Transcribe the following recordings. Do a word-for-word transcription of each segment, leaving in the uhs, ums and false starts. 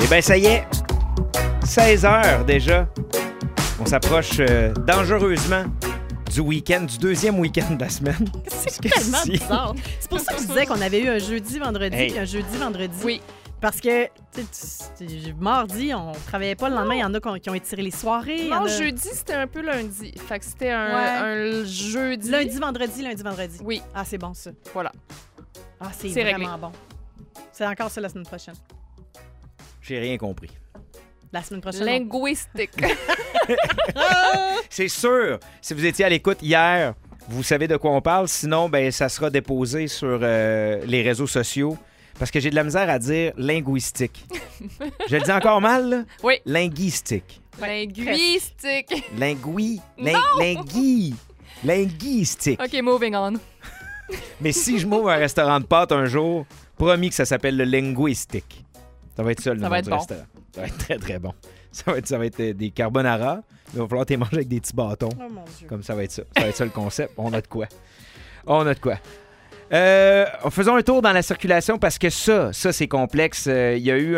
Eh bien, ça y est, seize heures déjà. On s'approche euh, dangereusement du week-end, du deuxième week-end de la semaine. C'est tellement si... bizarre. C'est pour ça que je disais qu'on avait eu un jeudi, vendredi, hey. puis un jeudi, vendredi. Oui. Parce que, tu sais, mardi, on travaillait pas le lendemain. Il y en a qui ont étiré les soirées. Non, a... jeudi, c'était un peu lundi. Fait que c'était un, ouais. un jeudi. Lundi, vendredi, lundi, vendredi. Oui. Ah, c'est bon, ça. Voilà. Ah, c'est, c'est vraiment réglé. Bon. C'est encore ça la semaine prochaine. J'ai rien compris. La semaine prochaine. Linguistique. C'est sûr. Si vous étiez à l'écoute hier, vous savez de quoi on parle. Sinon, ben, ça sera déposé sur euh, les réseaux sociaux. Parce que j'ai de la misère à dire linguistique. Je le dis encore mal, là? Oui. Linguistique. Linguistique. Lingui. Ling, lingui. Linguistique. OK, moving on. Mais si je m'ouvre un restaurant de pâtes un jour, promis que ça s'appelle le linguistique. Ça va être ça, le ça nom va du bon. restaurant. Ça va être très, très bon. Ça va être, ça va être des carbonara. Il va falloir les manger avec des petits bâtons. Oh mon Dieu. Comme ça va être ça. Ça va être ça le concept. On a de quoi. On a de quoi. Euh, faisons un tour dans la circulation parce que ça, ça c'est complexe. Euh, il y a eu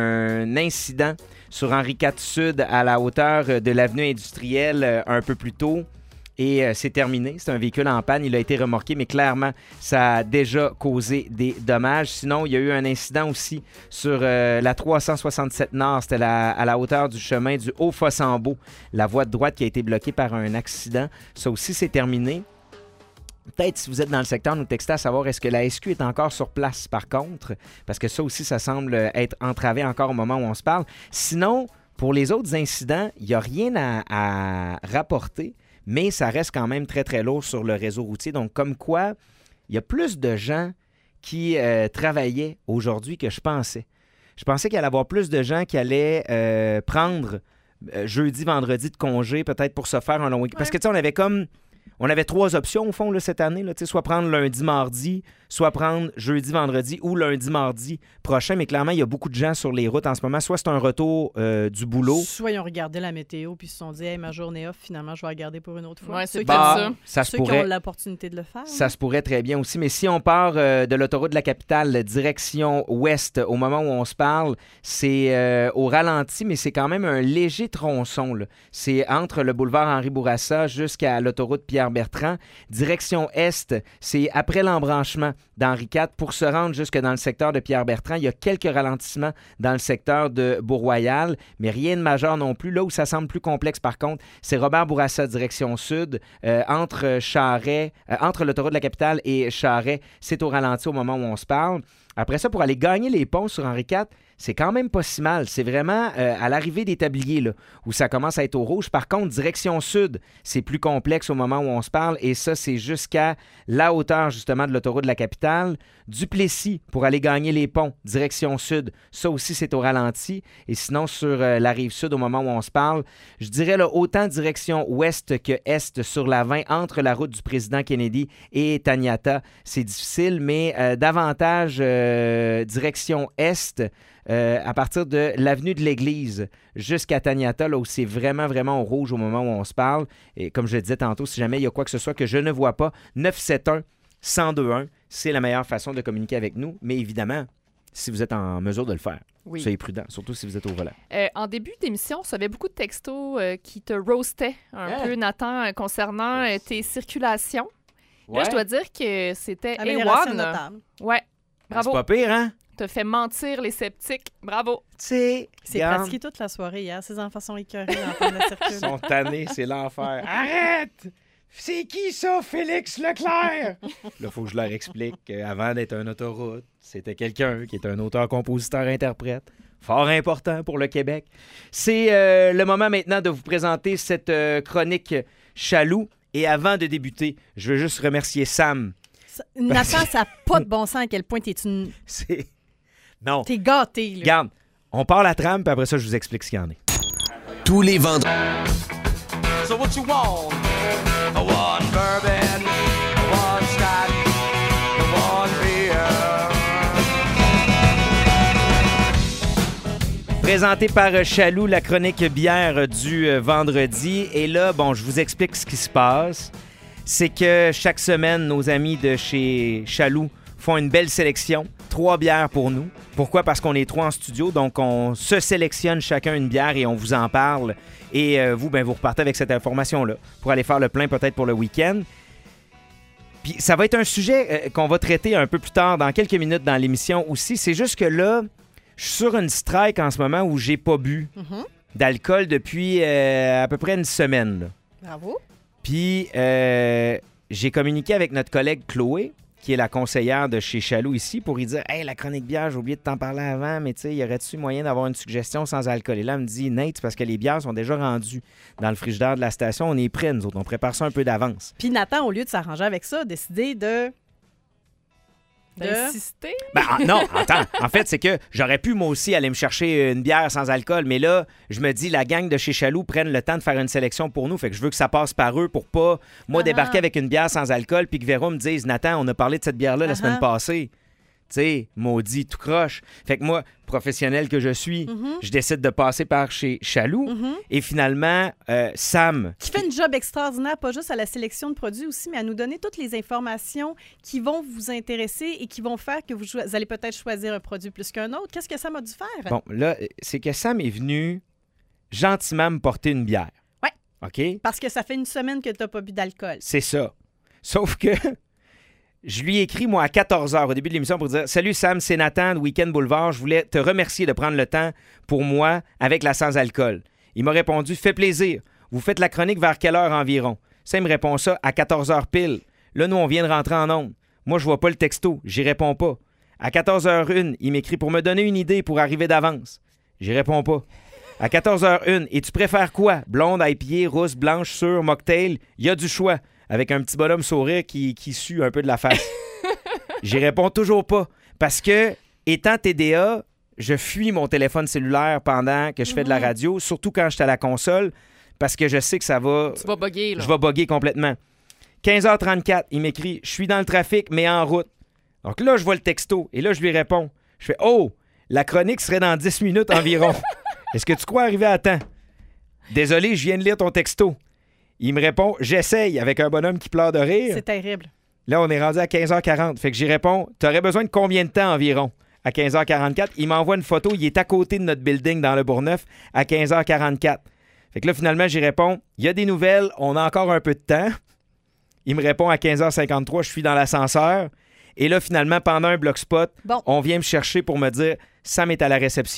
un incident sur Henri quatre Sud à la hauteur de l'avenue industrielle euh, un peu plus tôt. Et euh, c'est terminé. C'est un véhicule en panne. Il a été remorqué, mais clairement, ça a déjà causé des dommages. Sinon, il y a eu un incident aussi sur euh, la trois cent soixante-sept Nord. C'était la, à la hauteur du chemin du Haut-Fossambeau. La voie de droite qui a été bloquée par un accident. Ça aussi, c'est terminé. Peut-être, si vous êtes dans le secteur, nous textez à savoir est-ce que la S Q est encore sur place, par contre, parce que ça aussi, ça semble être entravé encore au moment où on se parle. Sinon, pour les autres incidents, il n'y a rien à, à rapporter, mais ça reste quand même très, très lourd sur le réseau routier. Donc, comme quoi, il y a plus de gens qui euh, travaillaient aujourd'hui que je pensais. Je pensais qu'il allait y avoir plus de gens qui allaient euh, prendre euh, jeudi, vendredi de congé, peut-être pour se faire un long week-end. Parce que, tu sais, on avait comme... On avait trois options, au fond, là, cette année. Là, soit prendre lundi, mardi, soit prendre jeudi, vendredi ou lundi, mardi prochain. Mais clairement, il y a beaucoup de gens sur les routes en ce moment. Soit c'est un retour euh, du boulot. Soit ils ont regardé la météo puis ils se sont dit hey, « ma journée off, finalement, je vais regarder pour une autre fois. » Ouais, c'est bah, ça. ça Ceux se pourrait, qui ont l'opportunité de le faire. Ça hein? se pourrait très bien aussi. Mais si on part euh, de l'autoroute de la capitale, direction ouest, au moment où on se parle, c'est euh, au ralenti, mais c'est quand même un léger tronçon. Là. C'est entre le boulevard Henri-Bourassa jusqu'à l'autoroute Pierre-Bertrand. Direction est, c'est après l'embranchement d'Henri quatre pour se rendre jusque dans le secteur de Pierre-Bertrand. Il y a quelques ralentissements dans le secteur de Beau-Royal, mais rien de majeur non plus. Là où ça semble plus complexe, par contre, c'est Robert-Bourassa, direction sud, euh, entre Charest, euh, entre l'autoroute de la capitale et Charest. C'est au ralenti au moment où on se parle. Après ça, pour aller gagner les ponts sur Henri quatre, c'est quand même pas si mal. C'est vraiment euh, à l'arrivée des tabliers là, où ça commence à être au rouge. Par contre, direction sud, c'est plus complexe au moment où on se parle. Et ça, c'est jusqu'à la hauteur, justement, de l'autoroute de la capitale. Duplessis, pour aller gagner les ponts, direction sud. Ça aussi, c'est au ralenti. Et sinon, sur euh, la rive sud, au moment où on se parle, je dirais là, autant direction ouest que est sur la vingt, entre la route du président Kennedy et Taniata. C'est difficile, mais euh, davantage euh, direction est. Euh, à partir de l'avenue de l'Église jusqu'à Taniata, là où c'est vraiment, vraiment au rouge au moment où on se parle. Et comme je le disais tantôt, si jamais il y a quoi que ce soit que je ne vois pas, neuf sept un, un zéro deux un, c'est la meilleure façon de communiquer avec nous. Mais évidemment, si vous êtes en mesure de le faire, oui. Soyez prudent, surtout si vous êtes au volant. Euh, en début d'émission, on recevait beaucoup de textos euh, qui te roastaient un yeah. peu, Nathan, euh, concernant euh, tes circulations. Ouais. Là, je dois dire que c'était amélioration notable. Ouais, bravo. C'est pas pire, hein? T'as fait mentir les sceptiques. Bravo. C'est pratiqué toute la soirée hier. Ces enfants sont écœurés dans la circulation. Ils sont tannés, c'est l'enfer. Arrête! C'est qui ça, Félix Leclerc? Là, il faut que je leur explique qu'avant d'être un autoroute, c'était quelqu'un qui est un auteur-compositeur-interprète. Fort important pour le Québec. C'est euh, le moment maintenant de vous présenter cette euh, chronique Chaloux. Et avant de débuter, je veux juste remercier Sam. Nathan, ça n'a pas de bon sens à quel point t'es une... C'est... Non. T'es gâté, là. Regarde, on part la trame, puis après ça, je vous explique ce qu'il y en est. Tous les vendredis. So what you want? I want bourbon, I want scotch, I want beer. Présenté par Chaloux, la chronique bière du vendredi. Et là, bon, je vous explique ce qui se passe. C'est que chaque semaine, nos amis de chez Chaloux font une belle sélection trois bières pour nous. Pourquoi? Parce qu'on est trois en studio, donc on se sélectionne chacun une bière et on vous en parle. Et euh, vous, ben, vous repartez avec cette information-là pour aller faire le plein peut-être pour le week-end. Puis ça va être un sujet euh, qu'on va traiter un peu plus tard, dans quelques minutes dans l'émission aussi. C'est juste que là, je suis sur une strike en ce moment où j'ai pas bu Mm-hmm. d'alcool depuis euh, à peu près une semaine. Là. Bravo. Puis euh, j'ai communiqué avec notre collègue Chloé, qui est la conseillère de chez Chaloux ici, pour lui dire « Hey, la chronique bière, j'ai oublié de t'en parler avant, mais tu sais, y aurait-tu moyen d'avoir une suggestion sans alcool? » Et là, elle me dit « Nate, c'est parce que les bières sont déjà rendues dans le frigidaire de la station. On est prêts, nous autres. On prépare ça un peu d'avance. » Puis Nathan, au lieu de s'arranger avec ça, a décidé de... de... D'insister. Ben, en- non, attends. En fait, c'est que j'aurais pu, moi aussi, aller me chercher une bière sans alcool, mais là, je me dis, la gang de chez Chaloux prennent le temps de faire une sélection pour nous. Fait que je veux que ça passe par eux pour pas, moi, Ah. débarquer avec une bière sans alcool puis que Véro me dise, Nathan, on a parlé de cette bière-là la Ah. semaine passée. Tu sais, maudit, tout croche. Fait que moi, professionnel que je suis, Mhm. je décide de passer par chez Chaloux. Mhm. Et finalement, euh, Sam, Qui fait une job extraordinaire, pas juste à la sélection de produits aussi, mais à nous donner toutes les informations qui vont vous intéresser et qui vont faire que vous, choi- vous allez peut-être choisir un produit plus qu'un autre. Qu'est-ce que Sam a dû faire? bon, là, c'est que Sam est venu gentiment me porter une bière. Ouais. OK? Parce que ça fait une semaine que tu n'as pas bu d'alcool. C'est ça. Sauf que je lui ai écrit, moi, à quatorze heures au début de l'émission pour dire « Salut Sam, c'est Nathan de Weekend Boulevard. Je voulais te remercier de prendre le temps pour moi avec la sans-alcool. » Il m'a répondu « Fait plaisir. Vous faites la chronique vers quelle heure environ? » Ça, il me répond ça à quatorze heures pile. Là, nous, on vient de rentrer en onde. Moi, je vois pas le texto. J'y réponds pas. À quatorze heures une, il m'écrit pour me donner une idée pour arriver d'avance. J'y réponds pas. À quatorze heures une, et tu préfères quoi? Blonde, I P A, rousse, blanche, sûre, mocktail? Il y a du choix. Avec un petit bonhomme sourire qui, qui sue un peu de la face. J'y réponds toujours pas. Parce que, étant T D A, je fuis mon téléphone cellulaire pendant que je fais de la radio, surtout quand je suis à la console, parce que je sais que ça va... Tu vas bugger, là. Je vais bugger complètement. quinze heures trente-quatre, il m'écrit « Je suis dans le trafic, mais en route. » Donc là, je vois le texto et là, je lui réponds. Je fais « Oh, la chronique serait dans dix minutes environ. Est-ce que tu crois arriver à temps? » Désolé, je viens de lire ton texto. Il me répond « J'essaye » avec un bonhomme qui pleure de rire. C'est terrible. Là, on est rendu à quinze heures quarante. Fait que j'y réponds « T'aurais besoin de combien de temps environ? » À quinze heures quarante-quatre, il m'envoie une photo. Il est à côté de notre building dans le Bourgneuf à quinze heures quarante-quatre. Fait que là, finalement, j'y réponds « Il y a des nouvelles, on a encore un peu de temps. » Il me répond à quinze heures cinquante-trois, je suis dans l'ascenseur. Et là, finalement, pendant un bloc spot, Bon. on vient me chercher pour me dire « Sam est à la réception. »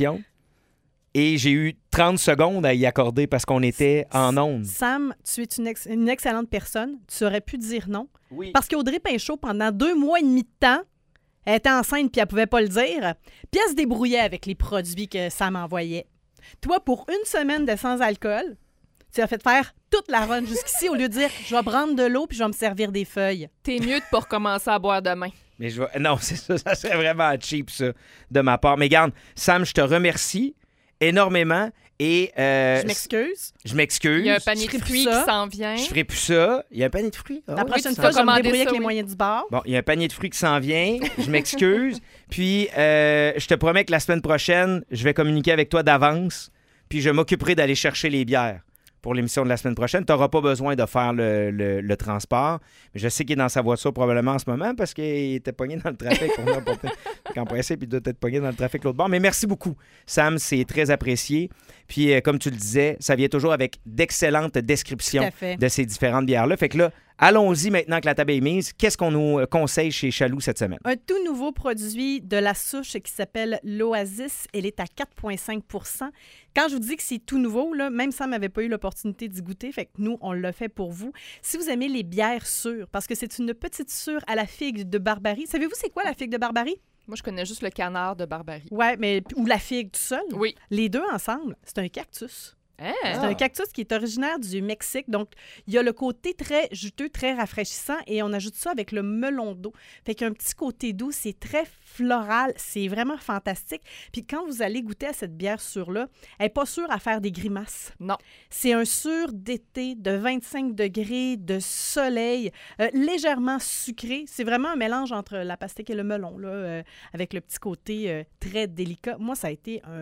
Et j'ai eu trente secondes à y accorder parce qu'on était en onde. Sam, tu es une, ex- une excellente personne. Tu aurais pu dire non. Oui. Parce qu'Audrey Pinchot, pendant deux mois et demi de temps, elle était enceinte puis elle pouvait pas le dire. Puis elle se débrouillait avec les produits que Sam envoyait. Toi, pour une semaine de sans-alcool, tu as fait faire toute la run jusqu'ici au lieu de dire « Je vais prendre de l'eau puis je vais me servir des feuilles. T'es mieux de pas recommencer à boire demain. Mais je vais... Non, c'est ça, ça serait vraiment cheap, ça, de ma part. Mais garde, Sam, je te remercie énormément et... euh, Je m'excuse. Je m'excuse. Il y a un panier de ferai plus fruits ça. qui s'en vient. Je ferai plus ça. Il y a un panier de fruits. Ah La oui, prochaine ça fois, s'en- je vais me commander débrouiller ça, avec les oui. moyens du bar. Bon, il y a un panier de fruits qui s'en vient. Je m'excuse. Puis, euh, je te promets que la semaine prochaine, je vais communiquer avec toi d'avance. Puis, je m'occuperai d'aller chercher les bières pour l'émission de la semaine prochaine. Tu n'auras pas besoin de faire le, le- le transport. Mais je sais qu'il est dans sa voiture probablement en ce moment parce qu'il était pogné dans le trafic pour nous apporter quand pressé, puis il doit être pogné dans le trafic l'autre bord. Mais merci beaucoup, Sam. C'est très apprécié. Puis, euh, comme tu le disais, ça vient toujours avec d'excellentes Tout descriptions à fait. de ces différentes bières-là. Fait que là, allons-y maintenant que la table est mise. Qu'est-ce qu'on nous euh, conseille chez Chaloux cette semaine? Un tout nouveau produit de la souche qui s'appelle l'Oasis. Elle est à quatre virgule cinq pour cent. Quand je vous dis que c'est tout nouveau, là, même Sam n'avait pas eu l'opportunité d'y goûter, fait que nous, on l'a fait pour vous. Si vous aimez les bières sûres, parce que c'est une petite sûre à la figue de Barbarie. Savez-vous c'est quoi la figue de Barbarie? Moi, je connais juste le canard de Barbarie. Ouais, mais ou la figue tout seul. Oui. Les deux ensemble, c'est un cactus. Hein? C'est un cactus qui est originaire du Mexique. Donc, il y a le côté très juteux, très rafraîchissant et on ajoute ça avec le melon d'eau. Fait qu'il y a un petit côté doux, c'est très floral, c'est vraiment fantastique. Puis quand vous allez goûter à cette bière sûre-là, elle n'est pas sûre à faire des grimaces. Non. C'est un sûr d'été de vingt-cinq degrés, de soleil, euh, légèrement sucré. C'est vraiment un mélange entre la pastèque et le melon, là, euh, avec le petit côté euh, très délicat. Moi, ça a été un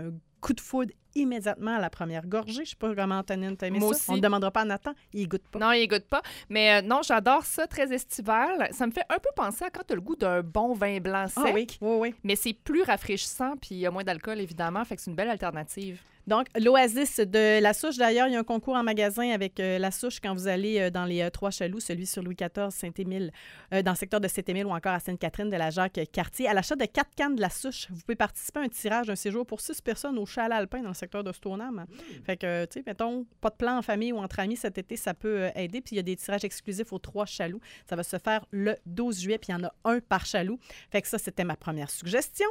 coup de foudre immédiatement à la première gorgée. Je ne sais pas comment Antonine t'a aimé Moi ça. aussi. On ne demandera pas à Nathan, il goûte pas. Non, il goûte pas. Mais euh, non, j'adore ça, très estival. Ça me fait un peu penser à quand tu as le goût d'un bon vin blanc sec. Ah oui, oui, oui. Mais c'est plus rafraîchissant, puis il y a moins d'alcool, évidemment. Fait que c'est une belle alternative. Donc, l'Oasis de La Souche, d'ailleurs, il y a un concours en magasin avec euh, La Souche quand vous allez euh, dans les euh, Trois Chaloux, celui sur Louis quatorze, Saint-Émile, euh, dans le secteur de Saint-Émile ou encore à Sainte-Catherine de la Jacques-Cartier. À l'achat de quatre cannes de La Souche, vous pouvez participer à un tirage d'un séjour pour six personnes au Chalet Alpin dans le secteur de Stoneham. Mmh. Fait que, tu sais, mettons, pas de plan en famille ou entre amis cet été, ça peut euh, aider. Puis il y a des tirages exclusifs aux Trois Chaloux. Ça va se faire le douze juillet, puis il y en a un par chaloux. Fait que ça, c'était ma première suggestion.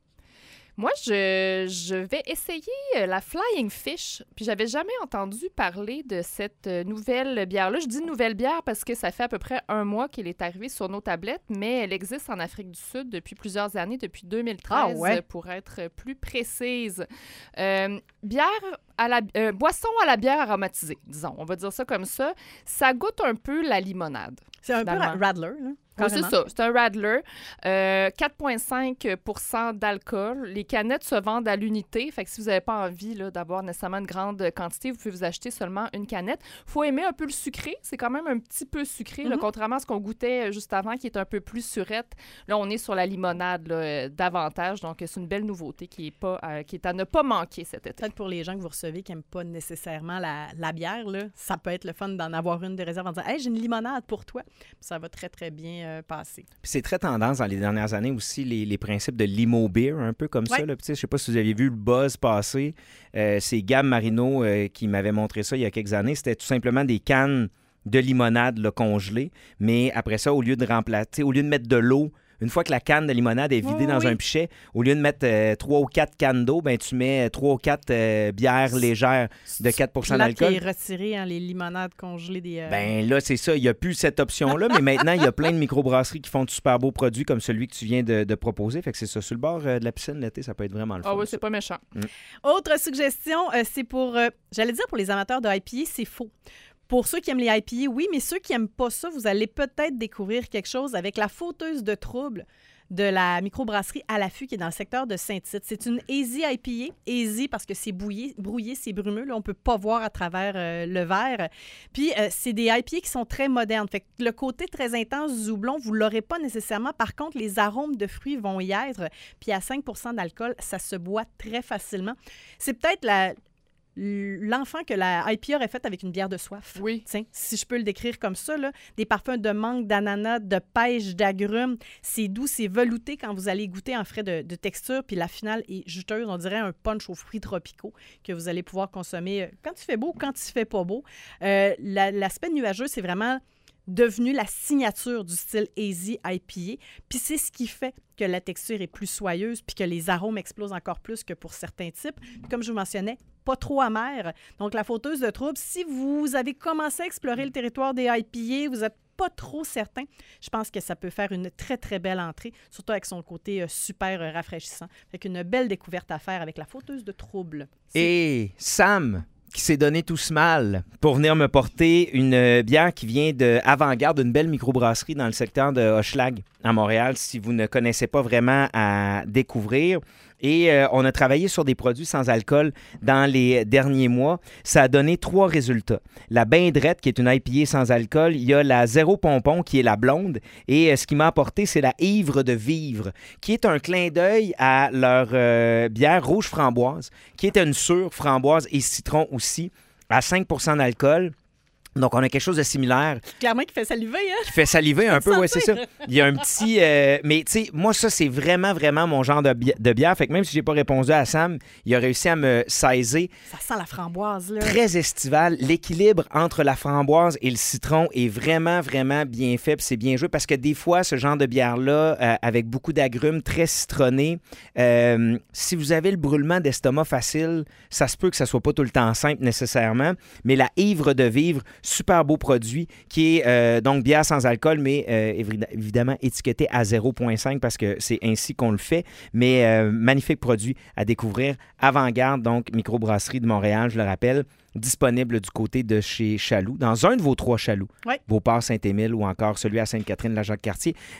Moi, je, je vais essayer euh, la Flying Fish. Puis j'avais jamais entendu parler de cette euh, nouvelle bière-là. Je dis nouvelle bière parce que ça fait à peu près un mois qu'elle est arrivée sur nos tablettes, mais elle existe en Afrique du Sud depuis plusieurs années, depuis deux mille treize, ah ouais. pour être plus précise. Euh, bière à la euh, boisson à la bière aromatisée, disons. On va dire ça comme ça. Ça goûte un peu la limonade. C'est un finalement. peu Radler, là. Oui, c'est ça. C'est un Radler. Euh, quatre virgule cinq pour cent d'alcool. Les canettes se vendent à l'unité. Fait que si vous n'avez pas envie là, d'avoir nécessairement une grande quantité, vous pouvez vous acheter seulement une canette. Il faut aimer un peu le sucré. C'est quand même un petit peu sucré, mm-hmm. là, contrairement à ce qu'on goûtait juste avant, qui est un peu plus surette. Là, on est sur la limonade là, euh, davantage. Donc, c'est une belle nouveauté qui est, pas, euh, qui est à ne pas manquer cet été. Peut-être pour les gens que vous recevez qui n'aiment pas nécessairement la, la bière, là, ça peut être le fun d'en avoir une de réserve en disant « Hey, j'ai une limonade pour toi ». Ça va très, très bien euh, passer. Puis c'est très tendance dans les dernières années aussi, les, les principes de limo beer, un peu comme ouais. ça. Là. Puis, je ne sais pas si vous aviez vu le buzz passer. Euh, c'est Gab Marino euh, qui m'avait montré ça il y a quelques années. C'était tout simplement des cannes de limonade là, congelées. Mais après ça, au lieu de remplacer, au lieu de mettre de l'eau, une fois que la canne de limonade est vidée oh, dans oui. un pichet, au lieu de mettre euh, trois ou quatre cannes d'eau, ben, tu mets trois ou quatre euh, bières légères de quatre pour cent d'alcool. Qui est retiré, hein, les limonades congelées des... Euh... Ben là, c'est ça. Il n'y a plus cette option-là, mais maintenant, il y a plein de microbrasseries qui font de super beaux produits comme celui que tu viens de, de proposer. Fait que c'est ça. Sur le bord euh, de la piscine l'été, ça peut être vraiment le fun. Ah oui, ça. c'est pas méchant. Mm. Autre suggestion, euh, c'est pour... Euh, j'allais dire pour les amateurs de I P A, c'est faux. Pour ceux qui aiment les I P A, oui, mais ceux qui n'aiment pas ça, vous allez peut-être découvrir quelque chose avec la fauteuse de trouble de la microbrasserie à l'affût qui est dans le secteur de Saint-Tite. C'est une Easy I P A. Easy parce que c'est brouillé, brouillé c'est brumeux. Là, on ne peut pas voir à travers euh, le verre. Puis, euh, c'est des I P A qui sont très modernes. Fait que le côté très intense du houblon, vous ne l'aurez pas nécessairement. Par contre, les arômes de fruits vont y être. Puis, à cinq pour cent d'alcool, ça se boit très facilement. C'est peut-être la... l'enfant que la I P A aurait fait avec une bière de soif. Oui. Tiens, si je peux le décrire comme ça, là, des parfums de mangue, d'ananas, de pêche, d'agrumes. C'est doux, c'est velouté quand vous allez goûter en frais de, de texture. Puis la finale est juteuse. On dirait un punch aux fruits tropicaux que vous allez pouvoir consommer quand il fait beau, quand il fait pas beau. Euh, la, l'aspect nuageux, c'est vraiment devenu la signature du style Easy I P A. Puis c'est ce qui fait que la texture est plus soyeuse puis que les arômes explosent encore plus que pour certains types. Puis comme je vous mentionnais, pas trop amer. Donc, la fauteuse de trouble, si vous avez commencé à explorer le territoire des I P A, vous n'êtes pas trop certain, je pense que ça peut faire une très, très belle entrée, surtout avec son côté euh, super euh, rafraîchissant. Fait qu'une belle découverte à faire avec la fauteuse de trouble. C'est... Et Sam, qui s'est donné tout ce mal pour venir me porter une bière qui vient de Avant-Garde, d'une belle microbrasserie dans le secteur de Hochelag, à Montréal, si vous ne connaissez pas vraiment à découvrir. Et euh, on a travaillé sur des produits sans alcool dans les derniers mois. Ça a donné trois résultats. La Baindrette, qui est une I P A sans alcool. Il y a la Zéro Pompon, qui est la blonde. Et euh, ce qui m'a apporté, c'est la Ivre de Vivre, qui est un clin d'œil à leur euh, bière rouge framboise, qui est une sûre framboise et citron aussi, à cinq pour cent d'alcool. Donc, on a quelque chose de similaire. Clairement qui fait saliver, hein? Qui fait saliver un peu, oui, c'est ça. Il y a un petit... Euh, mais, tu sais, moi, ça, c'est vraiment, vraiment mon genre de, bi- de bière. Fait que même si j'ai pas répondu à Sam, il a réussi à me saisir. Ça sent la framboise, là. Très estival. L'équilibre entre la framboise et le citron est vraiment, vraiment bien fait. Puis c'est bien joué parce que des fois, ce genre de bière-là, euh, avec beaucoup d'agrumes, très citronné, euh, si vous avez le brûlement d'estomac facile, ça se peut que ça soit pas tout le temps simple nécessairement. Mais la Ivre de Vivre, super beau produit qui est euh, donc bière sans alcool, mais euh, évidemment étiqueté à zéro virgule cinq parce que c'est ainsi qu'on le fait. Mais euh, magnifique produit à découvrir. Avant-Garde, donc microbrasserie de Montréal, je le rappelle, disponible du côté de chez Chaloux, dans un de vos trois Chaloux, oui. Beauport, Saint-Émile ou encore celui à Sainte-Catherine, la Jacques-Cartier.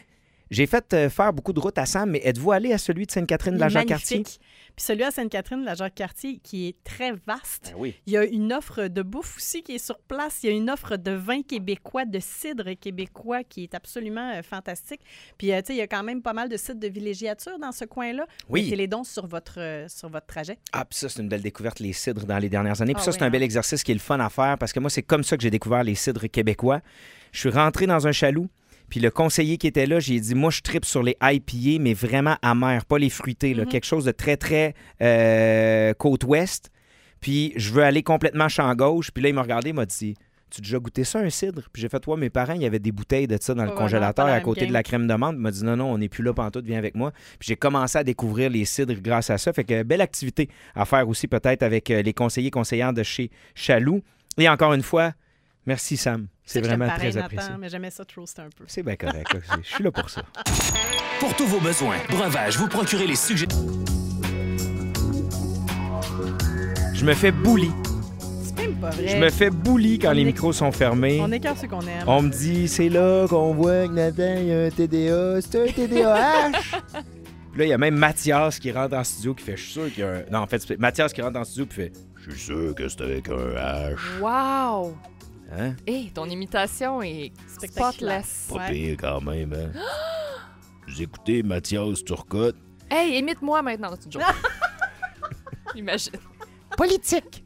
J'ai fait euh, faire beaucoup de routes à Sam, mais êtes-vous allé à celui de Sainte-Catherine de la Jacques-Cartier? Puis celui à Sainte-Catherine de la Jacques-Cartier, qui est très vaste. Ben oui. Il y a une offre de bouffe aussi qui est sur place. Il y a une offre de vin québécois, de cidre québécois qui est absolument euh, fantastique. Puis, euh, tu sais, il y a quand même pas mal de sites de villégiature dans ce coin-là. Oui. Mettez les dons sur votre, euh, sur votre trajet. Ah, puis ça, c'est une belle découverte, les cidres dans les dernières années. Puis Ah ça, oui, c'est un hein? bel exercice qui est le fun à faire parce que moi, c'est comme ça que j'ai découvert les cidres québécois. Je suis rentré dans un chaloux. Puis le conseiller qui était là, j'ai dit, moi, je tripe sur les I P A, mais vraiment amers, pas les fruités. Là, Mm-hmm. quelque chose de très, très euh, côte ouest. Puis je veux aller complètement champ gauche. Puis là, il m'a regardé, il m'a dit, tu as déjà goûté ça, un cidre? Puis j'ai fait, toi, mes parents, il y avait des bouteilles de ça dans le Ouais, congélateur non, pas la à même côté de game. la crème de menthe. Il m'a dit, non, non, on n'est plus là pantoute, viens avec moi. Puis j'ai commencé à découvrir les cidres grâce à ça. Fait que belle activité à faire aussi peut-être avec euh, les conseillers conseillères de chez Chaloux. Et encore une fois, merci Sam. C'est Tu sais que vraiment je t'aime très pareil, apprécié. Nathan, mais j'aimais ça trop, c'était un peu. C'est bien correct. là. Je suis là pour ça. Pour tous vos besoins, Breuvage vous procurez les suggestions. Je me fais bully. C'est même pas vrai. Je me fais bully quand On les est- micros sont fermés. On écarte ceux qu'on aime. On me dit, c'est là qu'on voit que Nathan, il y a un T D A. C'est un T D A H. Puis là, il y a même Mathias qui rentre en studio qui fait, je suis sûr qu'il y a un... Non, en fait, c'est Mathias qui rentre en studio puis fait, je suis sûr que c'est avec un H. Wow! Hein? Hey, ton imitation est Spectaculaire. spotless. Pas Ouais. pire quand même, hein? J'ai écouté Mathias Turcotte. Hey, imite-moi maintenant, c'est une joke. Imagine. Politique!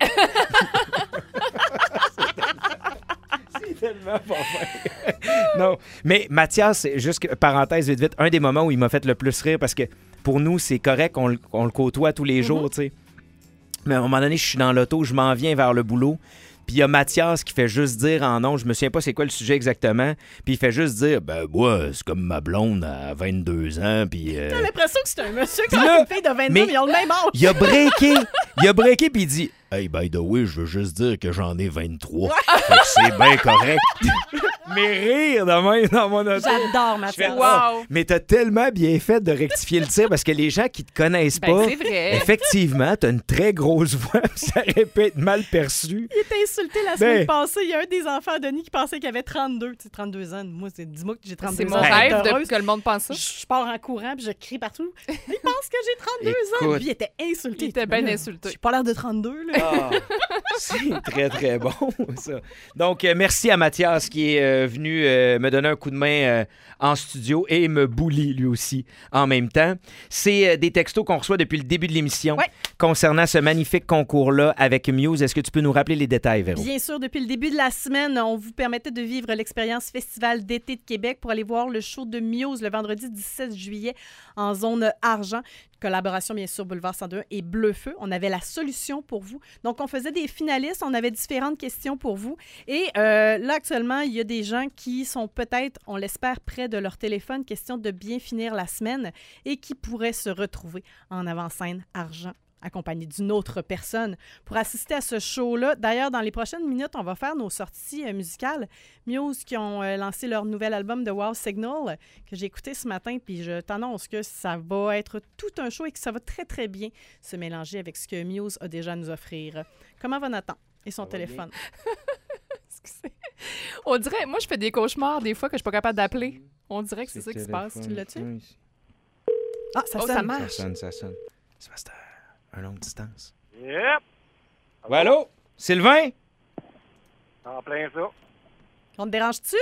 C'est tellement pas vrai. Non, mais Mathias, c'est juste que, parenthèse vite vite, un des moments où il m'a fait le plus rire parce que pour nous, c'est correct, on, le- on le côtoie tous les jours, tu sais. Mais à un moment donné, je suis dans l'auto, je m'en viens vers le boulot. Puis il y a Mathias qui fait juste dire en nom, je me souviens pas c'est quoi le sujet exactement, puis il fait juste dire, ben moi, c'est comme ma blonde à vingt-deux ans, puis... euh, J'ai l'impression que c'est un monsieur qui Puis a là, une fille de vingt-deux, mais- mais ils ont le même âge. Il a breaké. Il a breaké puis il dit Hey, by the way, je veux juste dire que j'en ai vingt-trois. Fait que c'est bien correct. Mais rire de même dans mon auto. J'adore Je fais, Mathias. Ah, Wow! mais t'as tellement bien fait de rectifier le tir parce que les gens qui te connaissent Ben, pas, c'est vrai. effectivement, t'as une très grosse voix, puis ça aurait pu être mal perçu. Il était insulté la semaine Ben- passée. Il y a un des enfants, Denis, qui pensait qu'il avait trente-deux. Tu sais, trente-deux ans. Moi, c'est- dis-moi que j'ai trente-deux C'est ans. mon je vais rêve être de heureuse. que le monde pense ça. Je je pars en courant puis je crie partout. Il pense que j'ai trente-deux ans. Écoute. Lui, il était insulté. Il était Ben bien là, insulté. J'ai pas l'air de trente-deux, là. Ah, c'est très, très bon, ça. Donc, euh, merci à Mathias qui est euh, venu euh, me donner un coup de main euh, en studio et me bully lui aussi en même temps. C'est euh, des textos qu'on reçoit depuis le début de l'émission Ouais. concernant ce magnifique concours-là avec Muse. Est-ce que tu peux nous rappeler les détails, Véro? Bien sûr, depuis le début de la semaine, on vous permettait de vivre l'expérience Festival d'été de Québec pour aller voir le show de Muse le vendredi dix-sept juillet en zone argent. Collaboration, bien sûr, Boulevard cent deux et Bleu-Feu. On avait la solution pour vous. Donc, on faisait des finalistes, on avait différentes questions pour vous. Et euh, là, actuellement, il y a des gens qui sont peut-être, on l'espère, près de leur téléphone, question de bien finir la semaine et qui pourraient se retrouver en avant-scène argent accompagné d'une autre personne pour assister à ce show-là. D'ailleurs, dans les prochaines minutes, on va faire nos sorties euh, musicales. Muse qui ont euh, lancé leur nouvel album de Wow Signal euh, que j'ai écouté ce matin, puis je t'annonce que ça va être tout un show et que ça va très, très bien se mélanger avec ce que Muse a déjà à nous offrir. Comment va Nathan et son téléphone? Excusez. On dirait, moi, je fais des cauchemars des fois que je suis pas capable d'appeler. On dirait que c'est ça qui se passe. Tu l'as-tu? Ah, ça Oh, sonne. ça marche. Ça sonne, ça sonne. C'est parce que c'est à longue distance. Yep, Ouais, allô? Sylvain? en plein ça. On te dérange-tu?